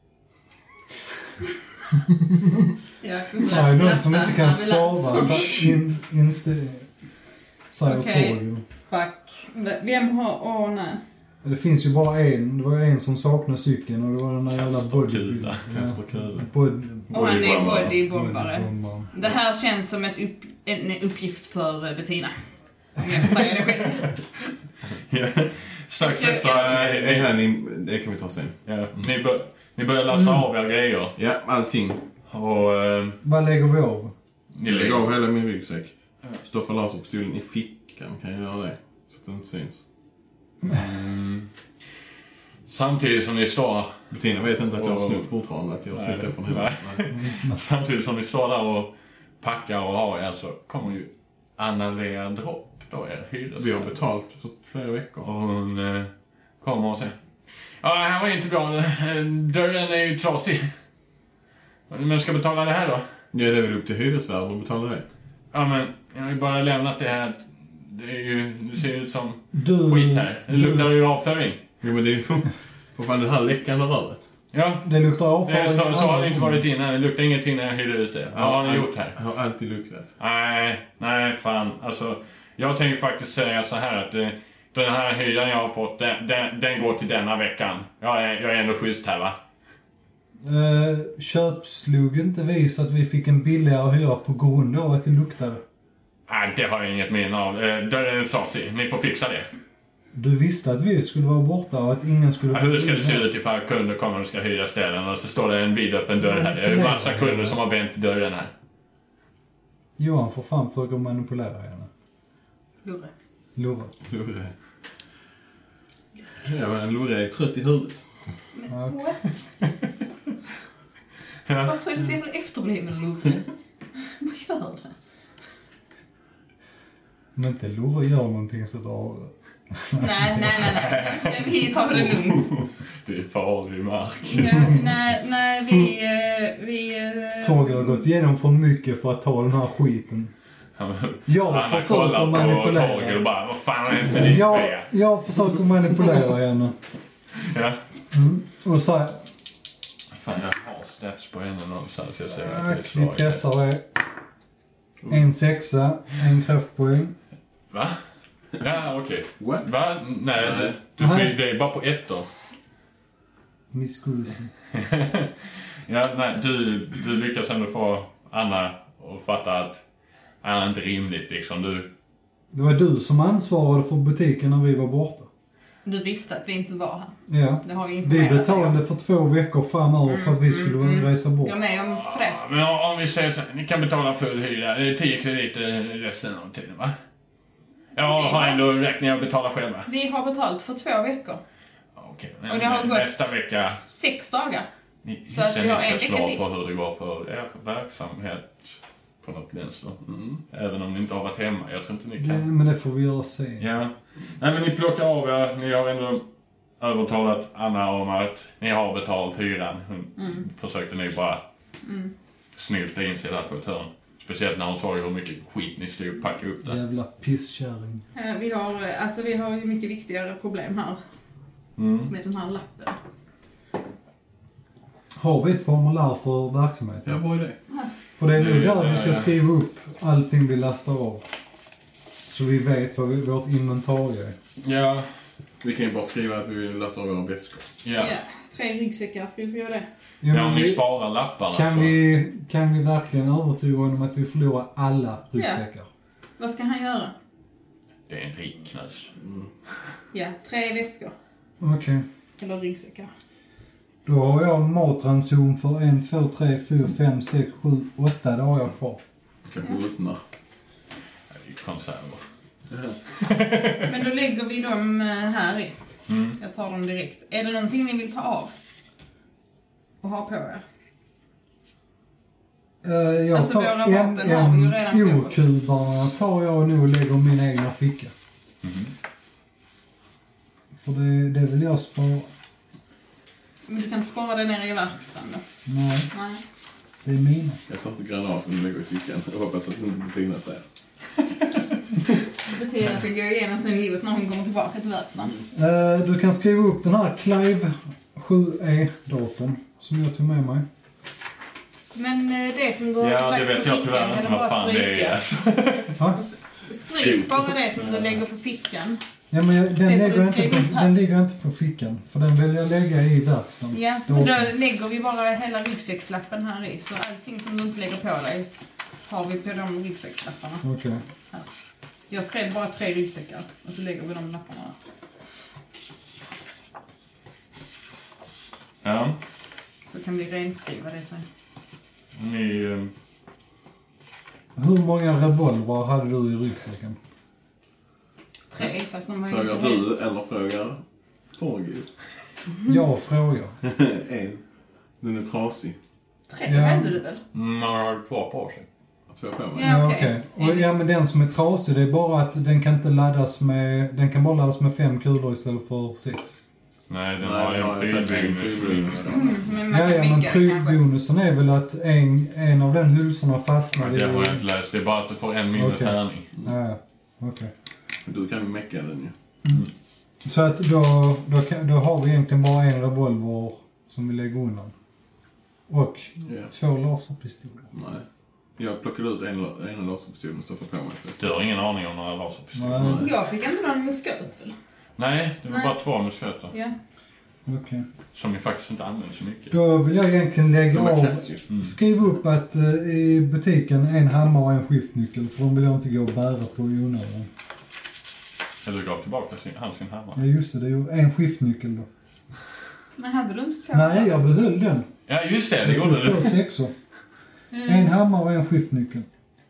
Jag det är någon som inte kan stava. Så in, inste, säger Okej. Torgel. Fuck. V- Vem har... Åh nej. Det finns ju bara en. Det var en som saknar cykeln och det var den där jävla bodybuildern. Kastar kula. Och han är bodybombare. Det här känns som ett upp, en uppgift för Bettina. Om jag får säga det själv. Ja. Strax Jag- efter... jag- Nej, nej, ni, det kan vi ta sen. Ja. Ni, bör, ni börjar lassa av era grejer. Ja, allting. Och... Eh, Vad lägger vi av? ni Jag lägger av lägger... hela min ryggsäck. Stoppar laserpistolen i fickan. Kan jag göra det? Så att det inte syns. Mm. Samtidigt som ni står... Bettina vet inte att jag har Och- snott fortfarande. Att jag har snott Nej, det från henne. Nej. Samtidigt som ni står där och packar och har er så kommer ju Anna-Lea Dropp, då er hyresvärd. Vi har betalt för flera veckor. Och hon eh, kommer och säger: ja, det här var inte bra. Eh, Dörren är ju trasig. Men ska betala det här då? Ja, det är väl upp till hyresvärden att betala det. Ja, men jag har ju bara lämnat det här. Det är ju, det ser ut som Du, skit här. Det luktar ju avföring. Jo, men det är ju för, för fan det här läckande röret. Ja, det luktar det avfall. är så, så har det inte varit innan. Det luktar ingenting när jag hyrde ut det. Vad har ni gjort här? Jag har alltid luktat. Nej, nej fan. Alltså, jag tänker faktiskt säga så här att eh, den här hyran jag har fått, den, den, den går till denna veckan. Jag är, jag är ändå schysst här, va? Uh, köpslog inte vi så att vi fick en billigare hyra på grund av att det luktade? Nej, det har jag inget minne av. Eh, Dörren är trasig. Ni får fixa det. Du visste att vi skulle vara borta och att ingen skulle... Ja, hur ska det se ut ifall kunder kommer och ska hyra ställen och så står det en vidöppen dörr här. Det är en massa kunder som har vänt dörren här. Johan får fan försöka manipulera henne. Lurre. Lurre. Lurre. Ja, men Lurre är trött i huvudet. Men what? Varför är du så jävla efterbliven, Lurre? Vad gör du? Om inte Lurre gör någonting så drar det. Nej, nej, nej, nej. Ska vi ta det lugnt? Det är farlig mark. Ja, nej, nej, vi... eh, vi eh, Torgel har gått igenom för mycket för att ta den här skiten. Jag Anna försöker kollar på manipulera. Torgel och bara, vad fan har hänt med din Jag, feja? jag försöker manipulera henne. Ja. Mm. Och så här, Fan, jag har stats på henne någonstans. Jag säger att det är tack, vi svagt. pressar det. En sexa, en kraftpoäng. Va? Ja, okej. What? Va? Nej, Nej. du, Nej. det är bara på ett då. Misskusen. Ja, nej, du, du lyckas ändå få Anna att fatta att det är inte rimligt liksom. Du, Det var du som ansvarade för butiken när vi var borta. Du visste att vi inte var här. Ja. Det har ju Vi informerat dig betalade om. för två veckor framöver för att vi skulle mm, mm. resa bort. Jag är med om på det. men om, om vi säger så här, ni kan betala full hyra, eh, tio krediter resten av tiden, va? Jag har ändå räkningar att betala själva. Vi har betalt för två veckor. Okej, Och men det har gått- nästa vecka... Sex dagar. Ni, Så att sen vi har ni en ska vecka slå till. på hur det går för er verksamhet på något vänster. Mm. Även om ni inte har varit hemma. Jag tror inte ni Det, kan. men det får vi göra sen. Ja. Nej, men ni plockar av er. Ni har ändå övertalat Anna om att ni har betalt hyran. Hon Mm. försökte ni bara Mm. snylta in sig där på ett hörn. Speciellt när hon såg hur mycket skit ni stod och packade upp där. Jävla pisskärring. Eh, Vi har, eh, alltså vi har ju mycket viktigare problem här Mm. med den här lappen. Har vi ett formulär för verksamhet? Ja, vad är det? För det är nu Mm, där vi ja, ska ja. skriva upp allting vi lastar av. Så vi vet vad vi, vårt inventarie är. Ja. Vi kan ju bara skriva att vi vill lasta av våra väskor. Ja. Ja, tre ryggsäckar, ska vi skriva det? Ja, Ja, om men ni vi, sparar lapparna kan, så... vi, kan vi verkligen övertyga honom att vi förlorar alla ryggsäckar? Vad ska han göra? Det är en rik knös. Ja, tre väskor. Okej. Eller ryggsäckar. Då har jag matranson för en, två, tre, fyra, fem, sex, sju, åtta dagar jag kvar. Kanske ruttnar. Det är konserver. Men då lägger vi dem eh, här i. Mm. Jag tar dem direkt. Är det någonting ni vill ta av? Och ha på er? Uh, jag Alltså, tar våra vapen har vi ju redan på oss. O-kubarna tar jag nu och lägger i min egna ficka. Mm. För det, det vill jag spara. Men du kan spara det nere i verkstaden då? Nej, Nej. det är mina. Jag tar inte granaten och lägger i fickan. Jag hoppas att inte Bettina säger. Bettina ska gå igenom sin livet när hon kommer tillbaka till verkstaden. Uh, du kan skriva upp den här Clive sju E-datorn som jag tog med mig. Men eh, det som du har Ja, det lagt vet på jag fickan tyvärr kan inte du vad bara fan det är. stryka. Alltså. Va? Stryk bara det som du lägger på fickan. Ja, men jag, den, Det får lägger du inte skriva upp på, här. den ligger inte på fickan. För den vill jag lägga i verkstaden. Ja, Då- då lägger vi bara hela ryggsäckslappen här i. Så allting som du inte lägger på dig har vi på de ryggsäckslapparna. Okej. Här. Jag skrev bara tre ryggsäckar och så lägger vi de lapparna där. Ja, Så kan vi renskriva det sen. ni... eh, Hur många revolver hade du i ryggsäcken? Tre, fast de har ju Frågar inte du helt. eller frågar Torgil? Jag frågar. En. Den är trasig. Tre Ja. hade du väl? Man har två på sig. Två på mig. Ja, Ja, okej. okej. Och ja, men den som är trasig, det är bara att den kan inte laddas med... Den kan bara laddas med fem kulor istället för sex. Nej, den Nej, har den har en ju prylbonus. Mm, men man Ja, kan ja, men bygga det kanske. prylbonusen är väl att en, en av den hylsorna fastnar i... Det har jag inte läst. Det är bara att du får en mindre Okej. tärning. Ja, okej. Du kan ju mecka den ju. Så att då, då, kan, då har vi egentligen bara en revolver som vi lägger undan. Och Ja. två laserpistoler. Nej. Jag plockade ut en, en laserpistol och stoppade på mig. Du har ingen aning om några laserpistoler? Nej, Jag fick inte någon musköt väl? Nej, det var Nej. bara två musköter. Ja. okej. Som ju faktiskt inte används så mycket. Då vill jag egentligen lägga De är av... Casio. Mm. Skriv upp att eh, i butiken en hammare och en skiftnyckel. För de vill jag inte gå och bära på i onödan. Eller gav tillbaka sin, han sin hammare. Ja, just det. Det är ju en skiftnyckel då. Men hade du inte två? Nej, jag behöll den. Ja, just det. Det Det gjorde stod två du. sexor. Mm. En hammare och en skiftnyckel.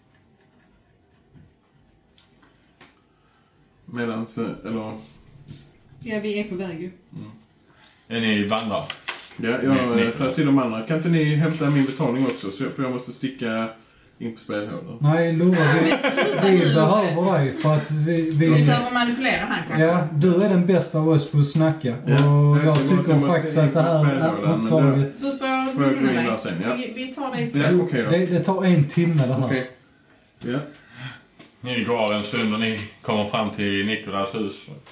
Medans, eller... Ja, vi är på väg ju. Är ni vandrar? Ja, Nej, jag nej. sa till de andra, kan inte ni hämta min betalning också? Så jag, för jag måste sticka in på spelhålor. Nej, Lora, vi, sluta vi nu. behöver dig för att vi... Vi vi behöver manipulera här kanske. ja, du är den bästa av oss på att snacka. Ja, Och jag jag tycker att tycker jag måste faktiskt in att det på här spelhålan, men uppdraget... Du får Får jag gå in lugna där dig. sen, ja? Vi, vi tar dig. Ja, okej då. Det, det tar en timme det här. Okej. Ja. Ni går av en stund och ni kommer fram till Nikolas hus.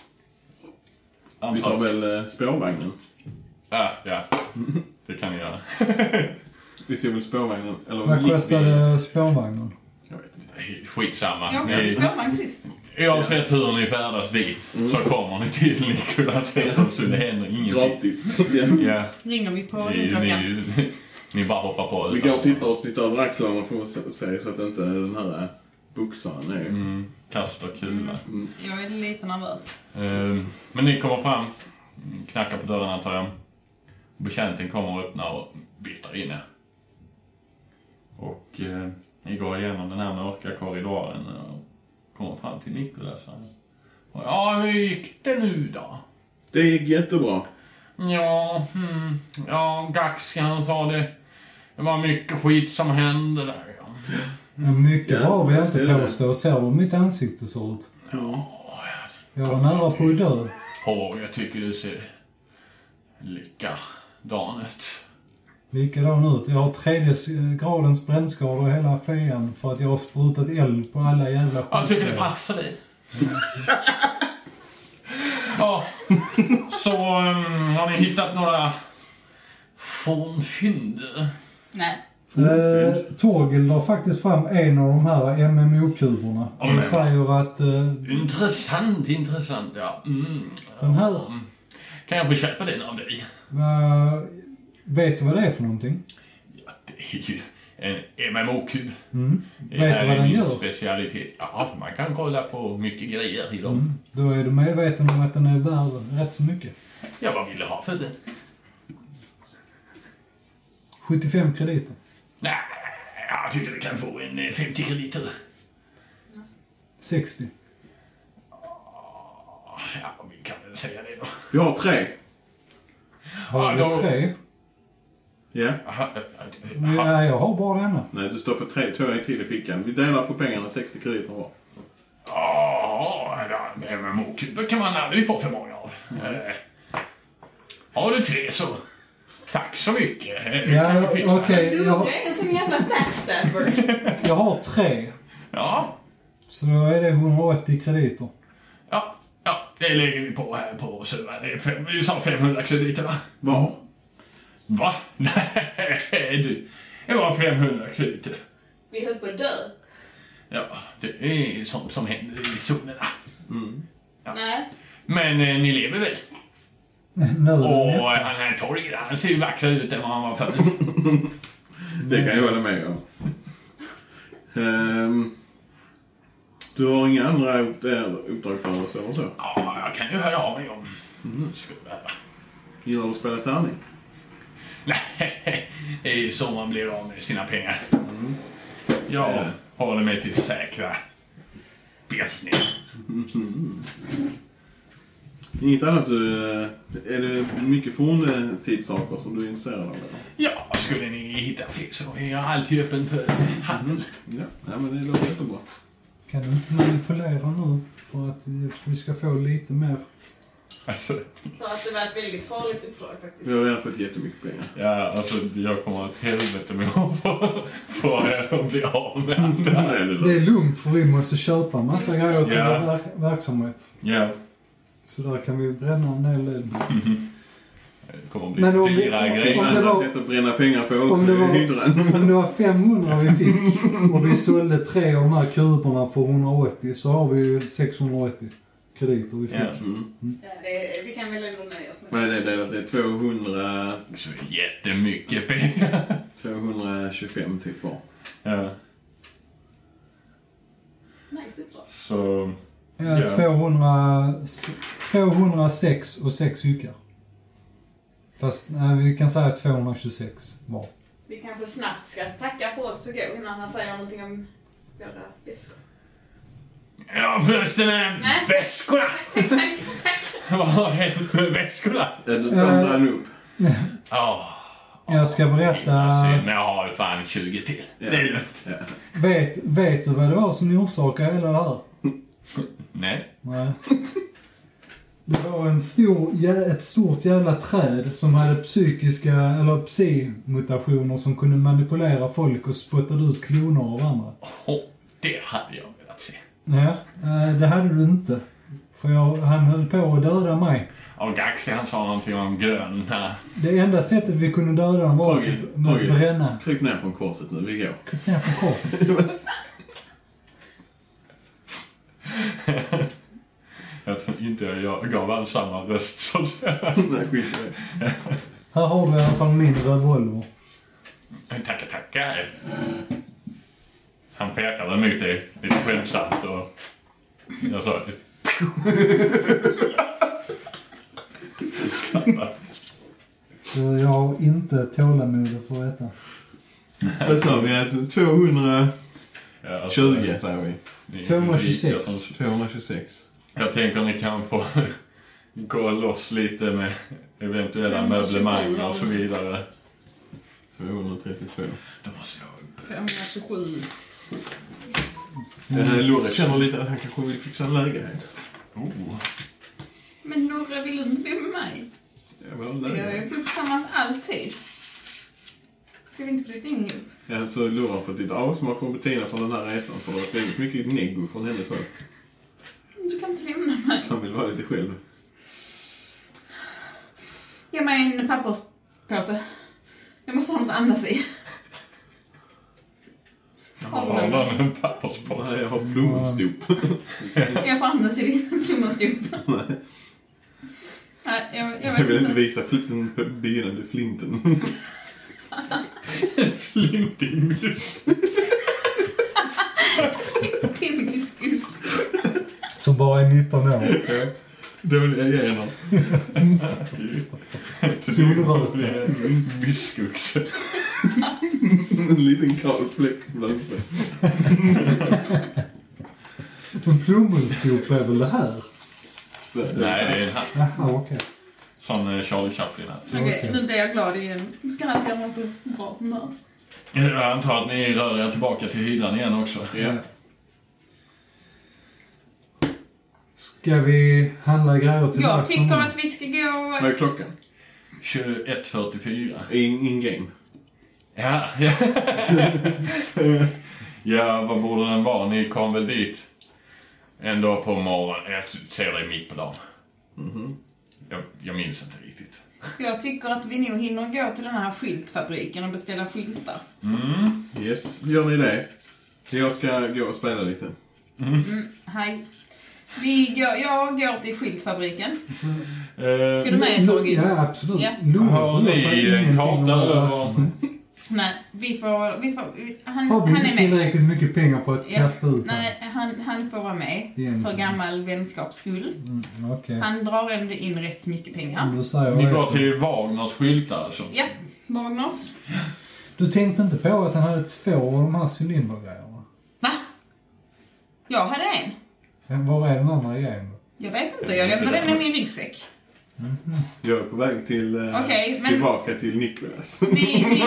Vi tar väl eh, spårvagnen. Ja, ja. Det kan ni göra. Vi tog väl spårvagnen, eller Vad gick vi? kostade spårvagnen? Jag vet inte. Det är Skitsamma. Jag åkte Ni, spårvagn sist. oavsett hur ni färdas dit så kommer ni till Nikolas hus så det händer ingenting. Gratis. Ja. Ja, Ringer vi på ni, klockan. ni, ni bara hoppar på. Vi utan- går och tittar oss lite över axlarna för att se så att inte den här boxaren är... Mm, kastar kula. Mm. Jag är lite nervös. Ehm, men ni kommer fram, knackar på dörren antar jag. Betjänten kommer och öppnar och viftar in er. Och eh, ni går igenom den här mörka korridoren och kommer fram till Nikolas. Och, ja, hur gick det nu då? Det gick jättebra. Ja, hmm, ja, Gax, han sa det. Det var mycket skit som hände där. Ja. Ja, mycket Ja, bra vill jag det är inte det. påstå. Ser du hur mitt ansikte ser ut? Ja, Jag var nära på att dö. Åh, jag tycker du ser likadan ut. Likadan ut. Jag har tredje s- gradens brännskador i hela fejan för att jag har sprutat eld på alla jävla skit. Jag tycker det passar dig. Ja, så um, har ni hittat några fornfynd? Nej. Eh, Torgil drar faktiskt fram en av de här M M O-kuberna. Ja, Och men- säger att eh, Intressant, intressant, ja. Mm. den här... Mm. Kan jag få köpa den av dig? eh, vet du vad det är för någonting? Ja, det är ju en M M O-kub. Mm. Det Vet här du vad är den min gör? specialitet. Ja, man kan kolla på mycket grejer i dem. Mm. Då är du medveten om att den är värd rätt så mycket. Ja, vad vill du ha för den? sjuttiofem krediter. Nej, jag tycker du kan få en eh, femtio krediter. sextio. Ja, vi kan väl säga det då. Vi har tre. Har Ja, du då- tre? Ja. Aha, aha. Ja, jag har bara denna. Nej, du stoppar tre, två är till i fickan. Vi delar på pengarna, sextio krediter var. Ja, M M O-kuber kan man aldrig få för många av. Eh, Har du tre så tack så mycket. Eh, Ja, kan vi fixa. okej. Du jag, är en sån jävla backstabber. jag har tre. Ja, Så då är det hundraåttio krediter. ja, ja, det lägger vi på här på Söva. Det är fem, vi sa femhundra krediter va? Var? Va? Nej, du. Det var femhundra krediter. Vi höll på att dö. Ja, det är sånt som händer i zonerna. Mm. Ja. Nej. Men eh, ni lever väl? Nöden Och är- eh, han här Torgil, han ser ju vackrare ut än vad han var förut. Det kan jag hålla med om. Ehm, du har inga andra uppdrag för oss eller så? Ja, jag kan ju höra av mig om... Mm. Skulle behöva. Gillar du att spela tärning? Nej, det är ju så man blir av med sina pengar. Mm. Jag Eh. håller mig till säkra business. Inget annat du... eh, Är det mycket forntidsaker som du är intresserad av? Eller? Ja, skulle ni hitta fler så är jag alltid öppen för handel. Ja, ja, men det låter jättebra. Kan du inte manipulera nu för att vi ska få lite mer? Alltså, För att det var ett väldigt farligt uppdrag faktiskt. Vi har redan fått jättemycket pengar. ja, alltså jag kommer att helvete med att få, få er att bli av med andra. Nej, det är Det lugnt. är lugnt för vi måste köpa en massa grejer till Ja. vår verk- verksamhet. Ja, Så där kan vi bränna en hel del. det kommer att bli Men om vi- dyra om- Det finns om grejer. det andra var- sätt att bränna pengar på också. om det var- Hydran. Om det var femhundra vi fick och vi sålde tre av de här kuberna för hundraåttio så har vi ju sexhundraåttio krediter vi fick. Ja. Mm. Ja, det, vi kan väl ändå nöja oss med det. Men det är, det är tvåhundra, Så jättemycket pengar. tvåhundratjugofem typ var. Ja, Nice uppdrag. så... Ja, Ja. tvåhundra, tvåhundrasex och sex jyckar. Fast nej, vi kan säga tvåhundratjugosex var. Vi kanske snabbt ska tacka för oss och gå innan han säger någonting om våra väskor. Ja, förresten, äh, Nej. väskorna! Tack, tack, tack. Vad har hänt med väskorna? Ja, de de Eh. brann upp. Ja. Jag ska berätta- Men jag har ju fan tjugo till. Ja. Det är lugnt. Ja. Vet, vet du vad det var som orsakade hela det här? Nej. Nej. Det var en stor, jä- ett stort jävla träd som hade psykiska, eller psi-mutationer som kunde manipulera folk och spottade ut kloner av andra. Oh, det hade jag velat se. Ja, eh, det hade du inte. För jag, han höll på att döda mig. Och Gaxi han sa någonting om grön. här. Det enda sättet vi kunde döda honom var Torgil, typ med att Torgil. bränna. Kryp ner från korset nu, vi går. Kryp ner på korset. Jag tror inte jag gav han samma röst som Nej, skit i det. Här har du i alla fall min revolver. Tackar, tackar. Han pekade mot dig lite skämtsamt och jag sa det. Så jag har inte tålamod för detta. Vad sa vi? Att tvåhundratjugo Ja, alltså, säger vi. ni- tvåhundratjugosex. ni- tvåhundratjugosex. Jag tänker ni kan få gå loss lite med eventuella möblemang och så vidare. tvåhundratrettiotvå. Då måste jag... femhundratjugosju. Mm. Lorre känner lite att han kanske vill fixa en lägenhet. Oh. Men Norre, vill du inte bo med mig? Jag vill ha en Vi har ju lägenhet. bott tillsammans alltid. Ska vi inte flytta in ihop? Ja, så Lorre har fått lite avsmak från Bettina från den här resan. För det har varit väldigt mycket neggo från hennes håll. Du kan inte lämna mig. Han vill vara lite själv. Ge mig en papperspåse. Jag måste ha något att andas i. Har du någon en papperspåse? Nej, jag har plommonstop. Jag får andas i din plommonstop. Nej. Nej, jag, jag Jag vet vill inte inte. visa den begynnande flinten. Flintig mus. Till diskus. Som bara är nitton år. Dåliga gener. Solröta. Myskoxe. En liten kall fläck bland En plommonstop är väl det här? Nej, det är en hatt. Jaha, okej. Som Charlie Chaplin hatt. Okej, Okej. nu blir jag glad igen. Nu ska han göra mig på bra humör. Jag antar att ni rör er tillbaka till hydran igen också. Ja. Ska vi handla grejer till Jag verksamhet? tycker att vi ska gå... Vad är klockan? tjugoett fyrtiofyra. In, in game. Ja, ja. Ja, vad borde den vara? Ni kom väl dit en dag på morgonen. Jag ser det mitt på dagen. Mhm. Jag, jag minns inte riktigt. Jag tycker att vi nog hinner gå till den här skyltfabriken och beställa skyltar. Mm. Yes, gör ni det? Jag ska gå och spela lite. Mm, hej. Vi går, jag går till skyltfabriken. Så, Eh, Ska du med, Torgil? Ja, absolut. Ja. Lore Har bryr ni sig en ingenting karta om vår över- verksamhet. Nej, vi får... Vi får vi, han, Har vi han inte är med. tillräckligt mycket pengar på att Ja. kasta ut Nej, han, han får vara med. Egentligen. För gammal vänskaps skull. Mm, okej. Han drar ändå in rätt mycket pengar. Om du säger Ni det går så. till Wagners skyltar alltså? Ja, Wagners. Du tänkte inte på att han hade två av de här cylindergrejerna? Va? Jag hade en. Men var är den andra igen då? Jag vet inte, jag lämnade den i min ryggsäck. Jag är på väg till, eh, Okej, men- tillbaka till Nicholas. Vi, vi,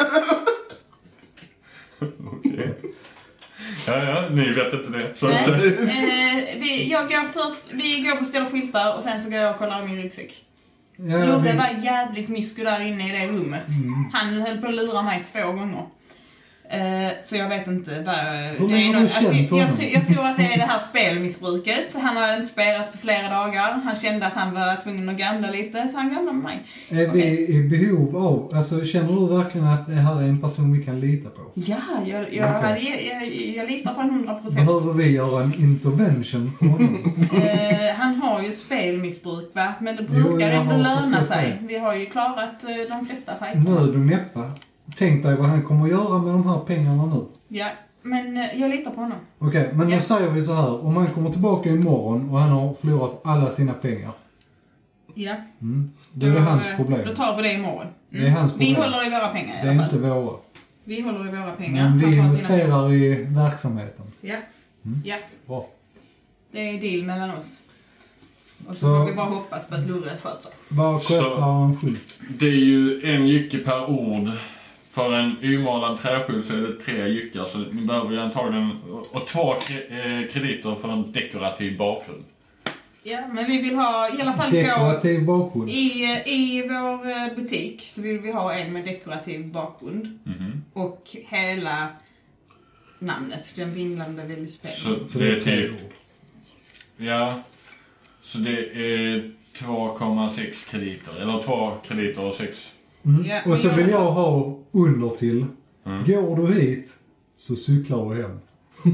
Okej. Ja, ja, ni vet inte det. Så nej, att, eh, vi, jag går först, vi går på ställa skyltar och sen så går jag och kollar i min ryggsäck. Ja, Lubbe vi, var jävligt mysko där inne i det rummet. Han höll på att lura mig två gånger. Eh, så jag vet inte vad... Hur det länge är har nog- du känt jag, jag, honom? tror- jag tror att det är det här spelmissbruket. Han hade inte spelat på flera dagar. Han kände att han var tvungen att gamla lite, så han gamlade med mig. är vi i behov av... Alltså, känner du verkligen att det här är en person vi kan lita på? Ja, jag, jag, Okej. hade, jag, jag litar på en hundra procent. Behöver vi göra en intervention för honom? Eh, han har ju spelmissbruk, va? Men det Jo, brukar jag ändå har löna förstått sig. det. Vi har ju klarat eh, de flesta fighter. Nöd och näppa. Tänk dig vad han kommer göra med de här pengarna nu. Ja, men eh, jag litar på honom. Okej, men Ja. då säger vi så här. Om han kommer tillbaka imorgon och han har förlorat alla sina pengar. Ja. Mm. Då är det Då, hans eh, problem. Då tar vi det imorgon. Det är hans Vi problem. håller i våra pengar i Det är alla fall. inte våra. Vi håller i våra pengar. Men vi Han tar sina investerar i verksamheten. pengar. Ja. Ja, Bra. det är deal mellan oss. Och så, Så- får vi bara hoppas på att Lurre sköter sig. Vad kostar Så- en skylt? det är ju en jycke per ord. För en ymalad träskylt så är det tre jyckar. Så ni behöver ju antagligen... Och två kre- eh, krediter för en dekorativ bakgrund. Ja, men vi vill ha i alla fall på... Dekorativ bakgrund. I, I vår eh, butik så vill vi ha en med dekorativ bakgrund. Mhm. Och hela namnet, den vinglande velocipeden. Så, Så det är tre typ... ord. Ja. Så det är två komma sex krediter. Eller två krediter och sex. Mm. Ja, Och så men vill jag- jag ha under till. Mm. Går du hit så cyklar du hem.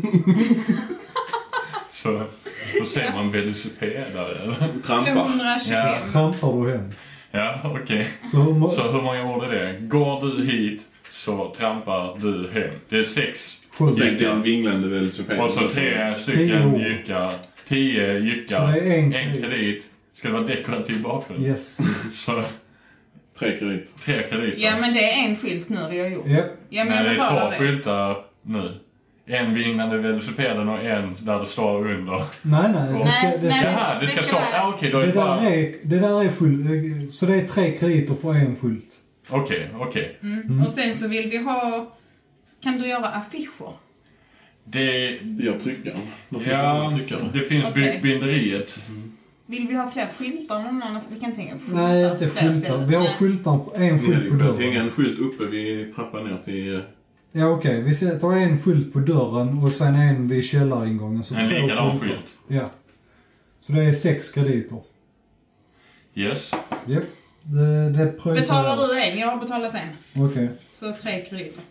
Så då ser man velocipedare eller? Trampar. femhundratjugofem. Ja. Trampar du hem. Ja, okej. Så hur må- Så hur många ord är det? Går du hit så trampar du hem. Det är sex sju. Tänk jyckar. en vinglande velociped. Och så tre Tio stycken ord. jyckar. Tio Så jyckar. det är en En kredit. kredit. Ska det vara dekorativ bakgrund? Yes. Så Tre kredit. tre krediter. Ja, men det är en skylt nu vi har gjort. Ja. Ja, men Nej, det jag är betalar två det. skyltar nu. En vinglande velocipeden och en där det står under. Nej, nej. Det ska, Nej, det ska, nej. Jaha, det ska det stå... ska vara- Ja, okej, då är det det bara... där är, det där är skylt. Så det är tre krediter för en skylt. Okej, okej. Mm. Och sen så vill vi ha... Kan du göra affischer? Det... Vi har tryckaren. Då finns Ja, det tryckare. det finns Okej. binderiet. Vill vi ha fler skyltar någon annan? Vi kan tänka på skyltar. Nej, inte fler skyltar. ställen. Vi har Nej. skyltar, på- en Vi hade skylt ju på kunnat hänga dörren. en skylt uppe vid trappan ner till... eh, Ja, okej. Vi sätter en skylt på dörren och sen en vid källaringången. Så En två likadan skyltar. skylt. Ja. Så det är sex krediter. Yes. Japp. Det, det pröjsar Betalar jag. du en? Jag har betalat en. Okej. Så tre krediter.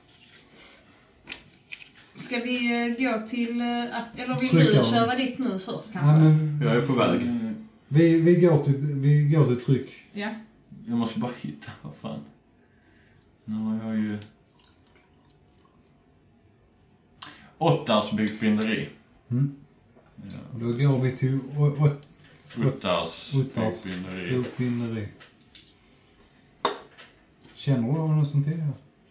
Ska vi eh, gå till... eh, att- Eller vill du Tryckaren. köra ditt nu först Ja, kanske? men Jag är på väg. Mm, vi, vi, går till, vi går till tryck. Ja. Jag måste bara hitta... Vad fan. Nu har jag ju... Åttars binderi. Mm. Ja. Då går vi till å- å- Uttars Uttars binderi. uppbinderi. Känner du honom som tidigare?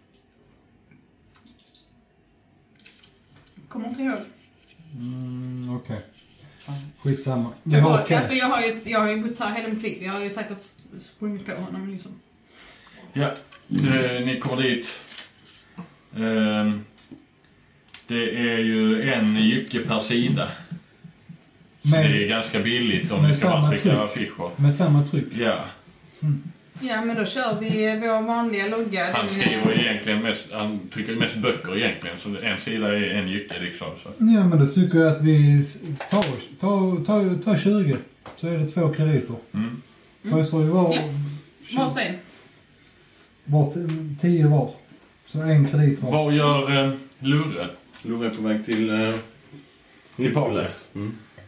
Kommer inte ihåg. Mm, okej. Skitsamma. Vi Jag har har, cash. alltså jag har ju, jag har ju bott här hela mitt liv. Jag har ju säkert sprungit på honom liksom. Ja, eh, ni kommer dit. Ehm, det är ju en jycke per sida. Så Men- det är ganska billigt om med ni ska bara samma trycka tryck. affischer. Med samma tryck. Ja, Ja, men då kör vi vår vanliga logga. han Den, skriver eh, egentligen mest, han trycker mest böcker egentligen. Så en sida är en jycke liksom. Så. Ja, men då tycker jag att vi s- tar, tar, tar, tar tjugo. Så är det två krediter. Mm. Pröjsar ju var... Ja. Varsin. Var t- tio var. Så en kredit var. Vad gör eh, Lurre? Lurre är på väg till... Uh, Tillbaka. Nicholas. Mm.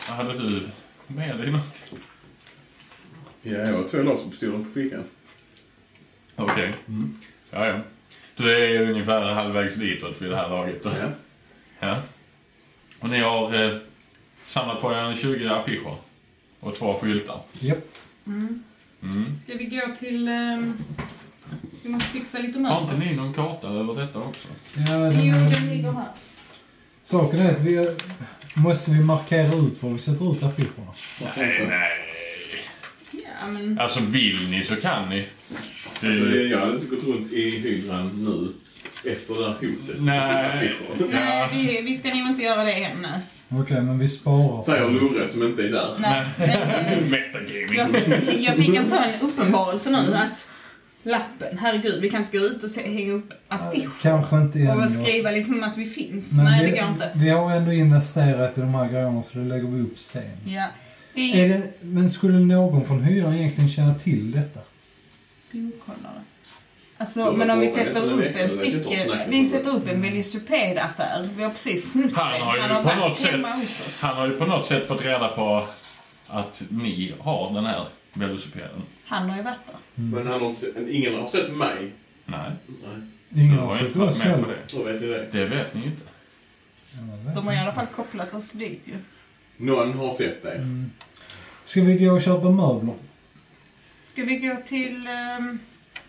Hade du med dig något? Ja, jag har två laserpistoler på fickan. Okej. Okay. Mm. Ja, ja. Du är ungefär halvvägs ditåt vid det här laget då. Ja. Ja. Och ni har eh, samlat på er tjugo affischer. Och två skyltar. Japp. Mm. Mm. Ska vi gå till... Um, vi måste fixa lite Har inte möbler. ni någon karta över detta också? Ja, den, Jo, är- den ligger här. Saken är att vi måste vi markera ut var vi sätter ut affischerna. Nej, nej. Ja, men... Alltså vill ni så kan ni. Alltså, Det... jag hade inte gått runt i hydran nu efter det här hotet. Nej. Nej, vi, vi ska nog inte göra det än. Okej, men vi sparar. Säger Lurre som inte är där. Nej, men, Metagaming. jag, fick, jag fick en sån uppenbarelse nu att lappen, herregud, vi kan inte gå ut och se, hänga upp affischer Kanske inte än. och skriva liksom att vi finns. Men Nej, vi, det går inte. Vi har ändå investerat i de här grejerna så det lägger vi upp sen. Ja. Är Vi... det, men skulle någon från hyran egentligen känna till detta? Biokollare. Alltså, Ja, men om vi men sätter frågan är upp så en länge, det vet jag inte cykel... vad Vi snacket sätter upp en velociped-affär. Vi har precis snutt Han den. har ju Han har på något varit sätt, hemma hos oss. han har ju på något sätt fått reda på att ni har den här velocipeden. Han har ju varit där. Men han har inte sett, ingen har sett mig. Nej, Nej. Ingen jag har har sett inte varit oss med på heller. det. Så vet ni det. Det vet ni inte. De har i alla fall kopplat oss dit ju. Någon har sett dig. Mm. Ska vi gå och köpa möbler? Ska vi gå till... Um,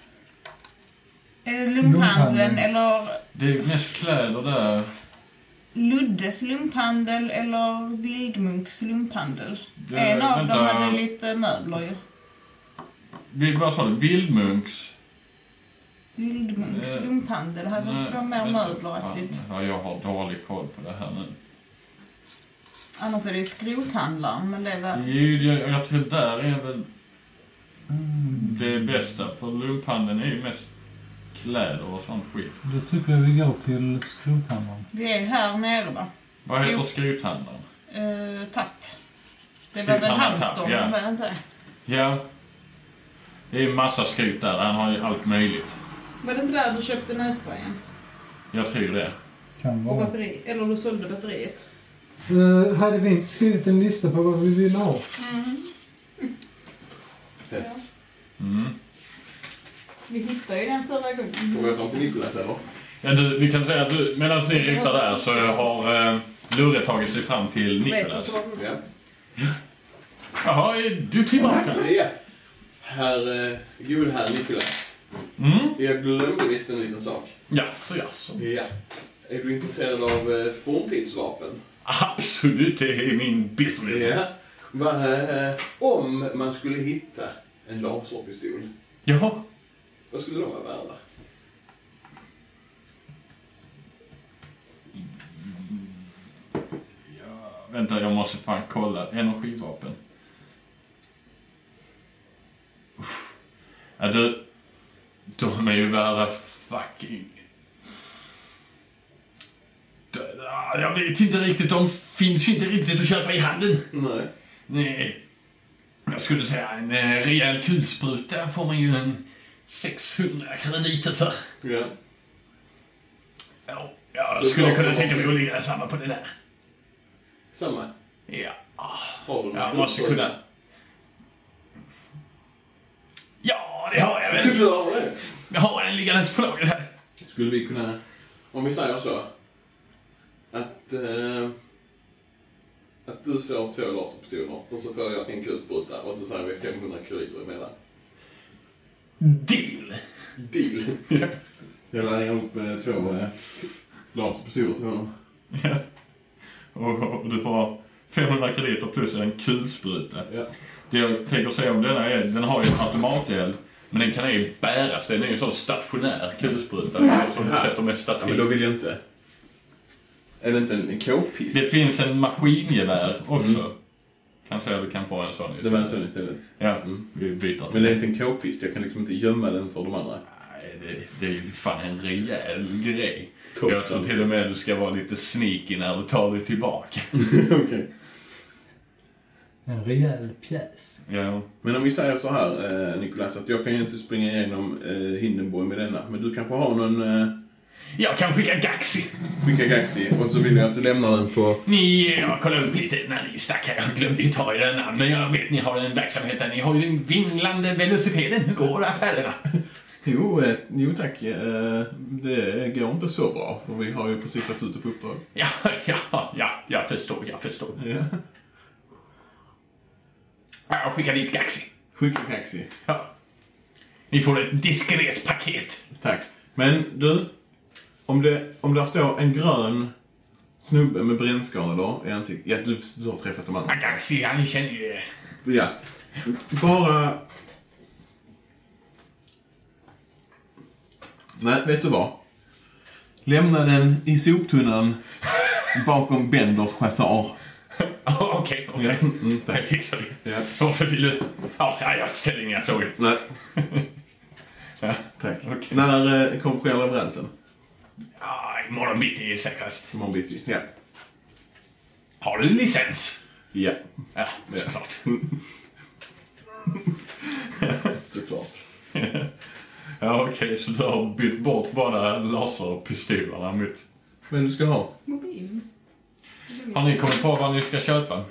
är det Lumphandeln. lumphandeln eller Det är mest kläder där. Luddes lumphandel eller Vildmunks lumphandel? Det- En av vänta. dem hade lite möbler ju. Vi, vad sa du? Vildmunks? Vildmunks Eh, lumphandel. Hade inte de mer vänta. möbleraktigt? Ja, jag har dålig koll på det här nu. Annars är det ju skrothandlaren, men det är väl... Jo, jag, jag tror där är väl det bästa. För lumphandeln är ju mest kläder och sånt skit. Då tycker jag vi går till skrothandlaren. Vi är här nere va? Vad heter Jo. skrothandlaren? Uh, tapp. Det var väl Skrothandlaren hans Tapp, då, ja. var det inte? Ja. Det är massa skrot där. Han har ju allt möjligt. Var det inte där du köpte nässprayen? Jag tror det. Kan Och vara. batteri, eller du sålde batteriet? Uh, hade vi inte skrivit en lista på vad vi ville ha? Mm. Ja. Mm. Vi hittade ju den förra gången. Kommer jag fram till Nikolas eller? Ja, du, vi kan säga att du, medan ni riktar där så har eh, Lurre tagit sig fram till Vet Nikolas. inte vad Ja. Jaha, är du tillbaka? Ja. Herr, eh, god herr Nikolas. Mm. Jag glömde visst en liten sak. Jaså, jaså. Ja. Är du intresserad av eh, forntidsvapen? Absolut, det är min business. Ja. Va, eh, om man skulle hitta en laserpistol, Jaha. vad skulle de vara värda? Ja, vänta, jag måste fan kolla. Energivapen. Uff. Ja, du. De är ju värda fucking... Jag vet inte riktigt, de finns ju inte riktigt att köpa i handeln. Nej. Nej. Jag skulle säga en eh, rejäl kulspruta får man ju en sexhundra krediter för. Ja. Ja, jag Så skulle bra kunna för tänka mig vapen. att ligga samma på det där. Samma. Ja. Har du Jag någon måste kulspruta? kunna... Ja, det har jag väl. Du har det. Jag har en liggandes på lager här. Skulle vi kunna, om vi säger så, att, eh, att du får två laserpistoler och så får jag en kulspruta och så säger vi femhundra krediter emellan. Deal. Deal. Ja. Jag lägger upp eh, två eh, laserpistoler till honom. Ja. Och, och du får femhundra krediter plus en kulspruta. Ja. Det jag tänker säga om denna är, den har ju en automateld. Men den kan ju bäras, den är ju så stationär kulspruta. Som du Jaha. sätter mest Ja, men stativ. då vill jag inte. Är det inte en k-pist? Det finns en maskingevär också. Mm. Kanske jag kan få en sån Det var en sån istället. Ja, Mm. vi byter. Men det är inte en k-pist, jag kan liksom inte gömma den för de andra. Nej, det, det är ju fan en rejäl grej. Toppen. Jag tror till och med att du ska vara lite sneaky när du tar dig tillbaka. Okej. Okay. En rejäl pjäs. Ja. Men om vi säger så här, eh, Nikolas, att jag kan ju inte springa igenom eh, Hindenburg med denna. Men du kanske har någon, eh, Jag kan skicka Gaxi. Skicka Gaxi. Och så vill jag att du lämnar den på... Ni, jag kollade upp lite när ni stack här. Jag glömde ju ta i den namn. Men jag vet, ni har en verksamhet där. Ni har ju den vinglande velocipeden. Hur går affärerna? Jo, eh, jo tack. Eh, det går inte så bra. För vi har ju precis varit ute på uppdrag. Ja, ja, ja. Jag förstår, jag förstår. Ja. Jag skickar dit Gaxi. Skicka Gaxi. Ja. Ni får ett diskret paket. Tack. Men du, om det, om där står en grön snubbe med brännskador i ansiktet. Ja, du, du har träffat de andra. Gaxi, han känner ju... Ja. Bara... Nej, vet du vad? Lämna den i soptunnan bakom Benders chassar. Okej, okej. Mm, Jag tack. fixar det. Ja. Varför vill du? Ja, ja, jag ställer inga frågor. Nej. Ja. Tack. Okej. När eh, kom själva leveransen? Ja, imorgon bitti är säkrast. Imorgon bitti. Ja. Har du licens? Ja. Ja, det är klart. Såklart. Ja, okej, så du har bytt bort bara laserpistolerna mot... Men du ska ha? Mobil. Har ni kommit på vad ni ska köpa?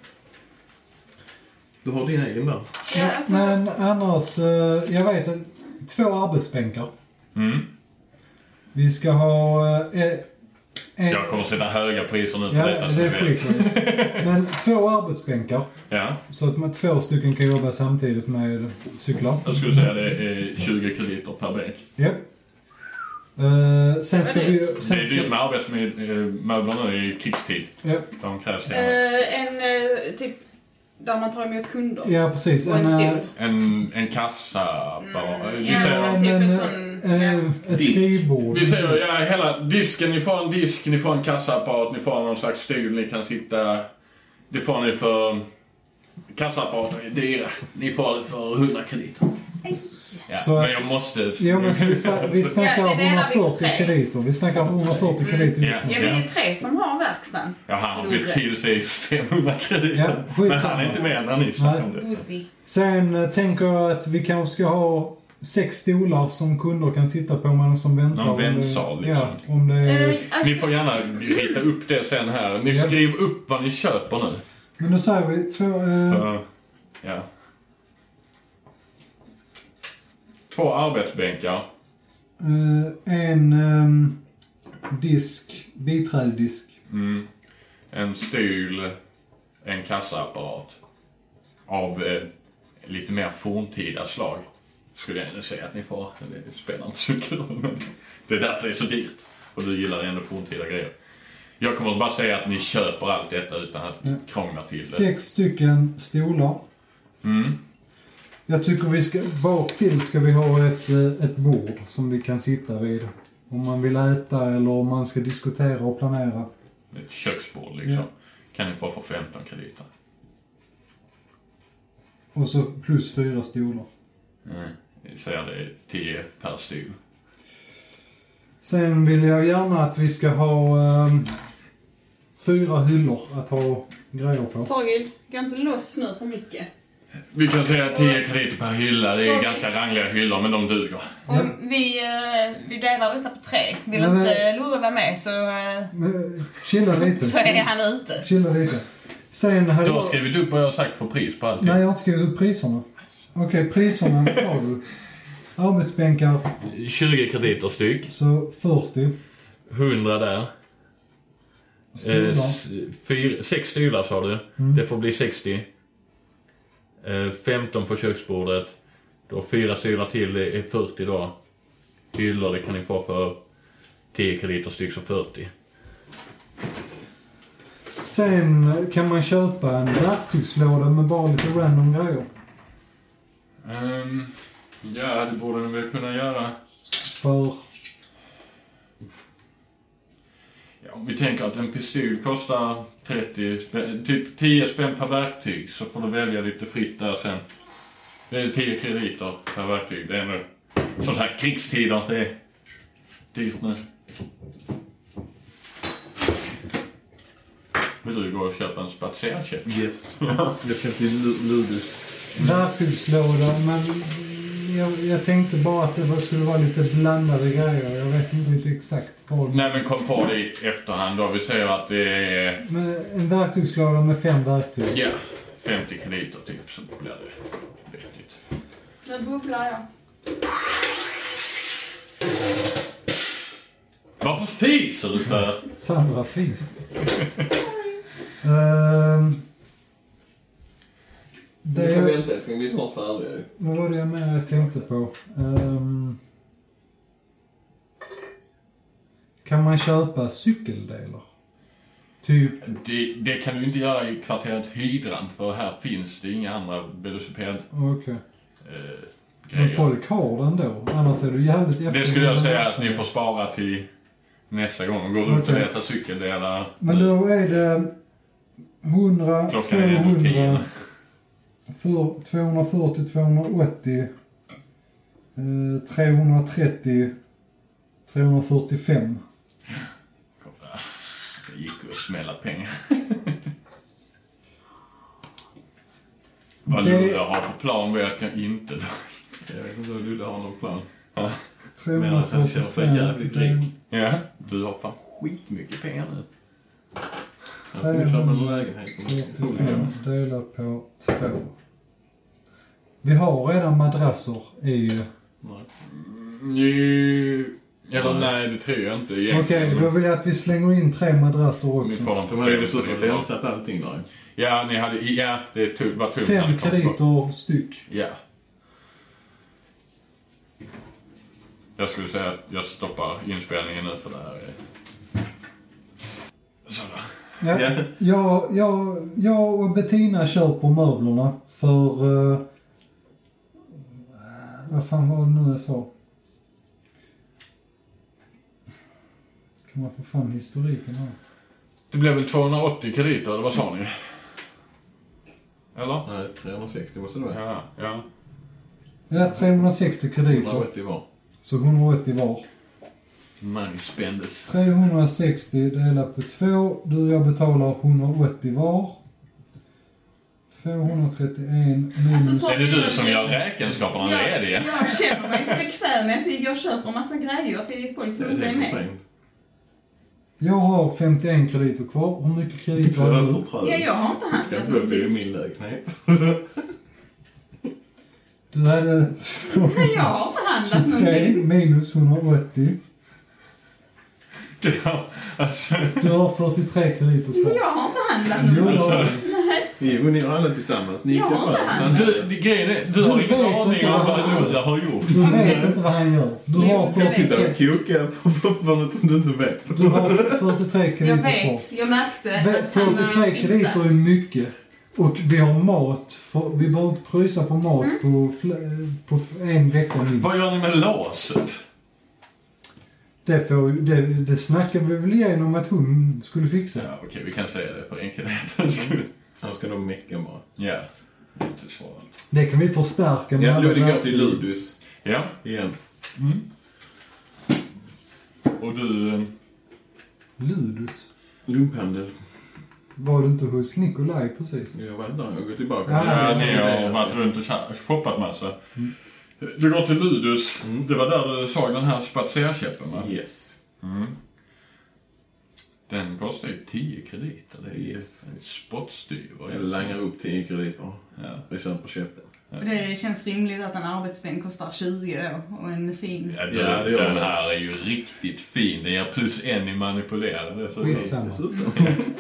Du har din egen där. Ja, alltså, Men annars, eh, jag vet att två arbetsbänkar. Mm. Vi ska ha... Eh, en, Jag kommer sätta höga priser nu på ja, detta. det är skit. Men två arbetsbänkar. Ja, Så att man, två stycken kan jobba samtidigt med cyklar. jag skulle säga det är tjugo krediter per bänk. Japp. Uh, sen ska vi... Det Sen är ska, dyrt med arbetsmöbler nu i krigstid. ja, De krävs det. eh, en eh, typ där man tar emot kunder. ja, precis. Och en eh, stol. En, en kassa. Bara. Mm, Vi ja. säger, men typ en, ett sån- eh, ja. ett Disk. skrivbord. vi säger ja, hela disken. Ni får en disk, ni får en kassaapparat, ni får någon slags stol. Ni kan sitta... Det får ni för... Kassaapparater är dyra. Ni får det för hundra krediter. Ja, Så- men jag måste... Ja, men så vi, sa- vi snackar Ja, det delar vi på hundrafyrtio tre. krediter. Vi snackar hundrafyrtio krediter just nu. Ja, vi är tre som har verkstaden. Ja, han har Lurre. bytt till sig femhundra krediter. Ja, men skitsamma. han är inte med när ni snackar om det. Uzi. Sen eh, tänker jag att vi kanske ska ha sex stolar som kunder kan sitta på medan de väntar. Någon om det- väntsal, liksom. Ja, om det är... Eh, alltså, Ni får gärna rita upp det sen här. Ni Ja. skriver upp vad ni köper nu. Men då säger vi två... Eh, Så, ja. Två arbetsbänkar. eh, en ehm, disk, biträddisk. Mm. En stol. En kassaapparat. Av eh, lite mer forntida slag. Skulle jag ändå säga att ni får. Det spelar inte så mycket roll, men det är därför det är så dyrt. Och du gillar ändå forntida grejer. Jag kommer bara säga att ni köper allt detta utan att Ja. krångla till det. Sex stycken stolar. Mm. Jag tycker vi ska... Bak till ska vi ha ett, eh, ett bord som vi kan sitta vid. Om man vill äta eller om man ska diskutera och planera. Ett köksbord liksom. Ja. Kan ni få för femton krediter. Och så plus fyra stolar. Mm. Vi säger det är tio per stol. Sen vill jag gärna att vi ska ha ehm, fyra hyllor att ha grejer på. Torgil, gå inte loss nu för mycket. Vi kan säga tio krediter per hylla. Det är Sorry. ganska rangliga hyllor, men de duger. Och Ja. vi, eh, vi delar detta på tre. Vill Ja, men- inte Love vara med så, eh, Men, chilla lite. så är han ute. Chilla lite. Sen hade Du har jag... skrivit upp vad jag har sagt på pris på allting. Nej, jag har inte skrivit upp priserna. Okej, priserna, vad sa du? Arbetsbänkar, tjugo krediter styck. så fyrtio. hundra där. Eh, Stolar. s- fyra, sex stolar sa du. Mm. Det får bli sextio. Eh, femton på köksbordet. Då fyra stolar till det är fyrtio då. Hyllor det kan ni få för tio krediter styck, så fyrtio. Sen kan man köpa en verktygslåda med bara lite random grejer. Um, ja, det borde ni väl kunna göra. För... Ja, om vi tänker att en pistol kostar trettio spänn, typ tio spänn per verktyg, så får du välja lite fritt där sen. Det är tio krediter per verktyg. Det är ändå sånt här krigstider, det är dyrt nu. Vill du gå och köpa en spatserkäpp? Yes. Jag ska till Ludus. Verktygslåda, men jag, jag tänkte bara att det var, skulle vara lite blandade grejer. Jag vet inte riktigt exakt vad. Nej, men kom på det i efterhand då. Vi säger att det är... Men en verktygslåda med fem verktyg. Ja, femtio krediter typ, så blir det vettigt. Nu bubblar jag. Varför fiser du för? Sandra fis. um, det Du får är, vänta, ska bli snart färdiga. vad var det jag mer jag tänkte på? Um, kan man köpa cykeldelar? Typ... Det, det kan du inte göra i kvarteret Hydran, för här finns det inga andra velociped Okej. Okay. eh, Men grejer. folk har den då. Annars är du jävligt efter. Det skulle jag säga att ni får spara till nästa gång och gå ut och leta cykeldelar. Men då är det hundra, Klockan är ändå tvåhundra, tio. för, tvåhundrafyrtio, tvåhundraåttio, eh, trehundratrettio, trehundrafyrtiofem. Kolla, det gick att smälla pengar. Vad Det- Ludde har för plan vet jag inte. Jag vet inte om Ludde har någon plan. Ja. Men att han känner sig jävligt rik. Ja, du har fan skitmycket pengar nu. Han ska ju köpa en lägenhet. fyrtiofem delat på två. Vi har redan madrasser i... Nu... Eller nej, det tror jag inte. Okej, okay, då vill jag att vi slänger in tre madrasser Ni också. får dem De på hade fem dessutom krediter. rensat allting där. Ja, ni hade... Ja, det tog, var tungt. Fem krediter styck. Ja. Jag skulle säga att jag stoppar inspelningen nu för det här är... Sådär. Ja, Ja. jag, jag, jag och Bettina köper möblerna för... Uh, vad fan var det nu jag sa? Kan man få fram historiken här? Det blev väl tvåhundraåttio krediter, eller vad sa ni? Eller? Nej, trehundrasextio måste det vara. Ja, ja. Ja, trehundrasextio krediter. hundraåttio var. Så hundraåttio var. Money spendes. trehundrasextio delat på två. Du och jag betalar hundraåttio var. tvåhundratrettioen minus... Alltså, Är det du som gör räkenskaperna? Det är det. Jag, jag känner mig inte bekväm med att vi går och köper massa grejer till folk som Det inte är är för med. sent. Jag har femtioen krediter kvar. Hur mycket krediter Så har därför du? tror Ja, jag har inte Ska handlat inte bo i någonting. min lägenhet. Du hade Nej, jag har inte handlat tjugotre någonting. minus hundraåttio. Ja, alltså. Du har fyrtiotre krediter kvar. Jag har inte handlat Jo, någonting. det har du. Jo, ni har alla tillsammans. Ni gick Jag har inte fram. handlat. Du, det- grejen är, du har Du ingen vet aning inte om vad vad han Ludde har gjort. Du vet inte vad han gör. Du Jo, har det vet Sitta fyrtiotre, och koka på, på, på något som du inte vet. du har fyrtiotre Jag krediter kvar. vet, jag märkte att han var fyrtiotre en fitta. krediter är mycket. Och vi har mat. För, vi behöver inte pröjsa för mat Mm. på, fl- på f- en vecka minst. Vad gör ni med låset? Det, får, det, det snackar vi väl igenom att hon skulle fixa. Ja, okej, vi kan säga det på enkelhetens skull. Han ska nog mecka bara. Ja, inte svårt. Det kan vi förstärka med Ja, alla Ludde går verktyg. till Ludus Ja, igen. och du... eh, Ludus. Lumphandel. Var du inte hos Nikolaj precis? Jag vet inte, jag går tillbaka. Ja, Ja, ni har varit runt och tja- shoppat massa. Du går till Ludus. Mm. Det var där du såg den här spatserkäppen, va? Yes. Mm. Den kostar ju tio krediter. Det är ju Yes. en spottstyver. Jag langar upp tio krediter. Ja. Jag köper käppen. Och det känns rimligt att en arbetsspänn kostar tjugo då och en fin. Ja, Ja, det den, gör den det. här är ju riktigt fin. Den ger plus en i manipulerande. Så Skitsamma. Dessutom.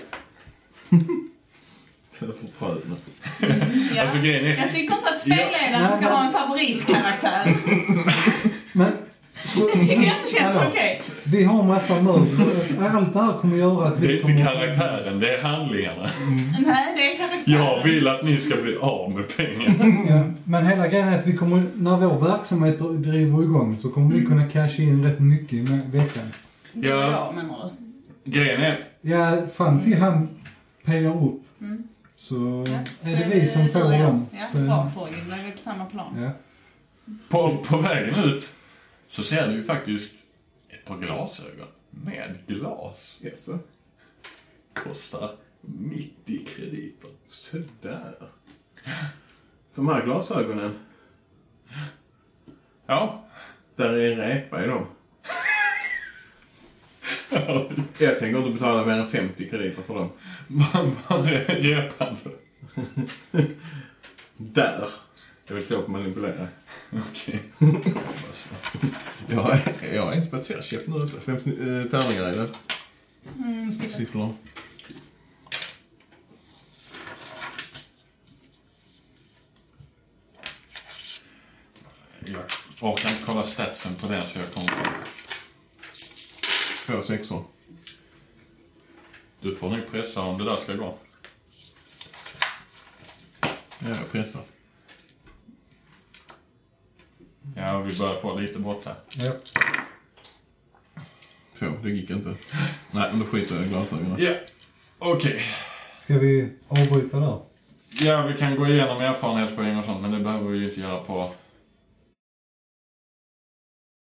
Det är förtrödna. Ja. Alltså, grejen är... Jag tycker inte att spelledaren Ja, ska men- ha en favoritkaraktär. Men... Det tycker jag inte känns Hallå. okej. Vi har massa möbler. Allt det här kommer göra att Det vi är kommer... inte karaktären, det är handlingarna. Nej, det är karaktären. Jag vill att ni ska bli av med pengar. Ja, men hela grejen är att vi kommer, när vår verksamhet driver igång så kommer vi kunna casha in rätt mycket i veckan. Det är Ja. jag, menar du? Grejen är... Ja, fram till han pejar upp Mm. så Ja, är så det vi som du får och jag. dem. Ja, Så, bra Torgil, då är vi på samma plan. ja. På, på vägen ut så ser du ju faktiskt ett par glasögon med glas. Yes. Kostar nittio krediter. Så där. De här glasögonen. Ja. Där är en repa i dem. Jag tänker inte betala mer än femtio krediter för dem. Vad är repan för? Där. Jag vill slå på manipulera. Okej. jag, är, jag är inte spatserkäpp nu. Fem äh, tärningar i det. Mm, Siffror. Jag orkar inte kolla statsen på den så jag kommer på. Två sexor. Du får nog pressa om det där ska gå. Ja, jag pressar. Ja, vi börjar få lite bort här. Ja. Två, det gick inte. Nej, men då skiter jag i glasögonen. Ja, okej. Okay. Ska vi avbryta där? Ja, vi kan gå igenom erfarenhetspoäng och sånt, men det behöver vi ju inte göra på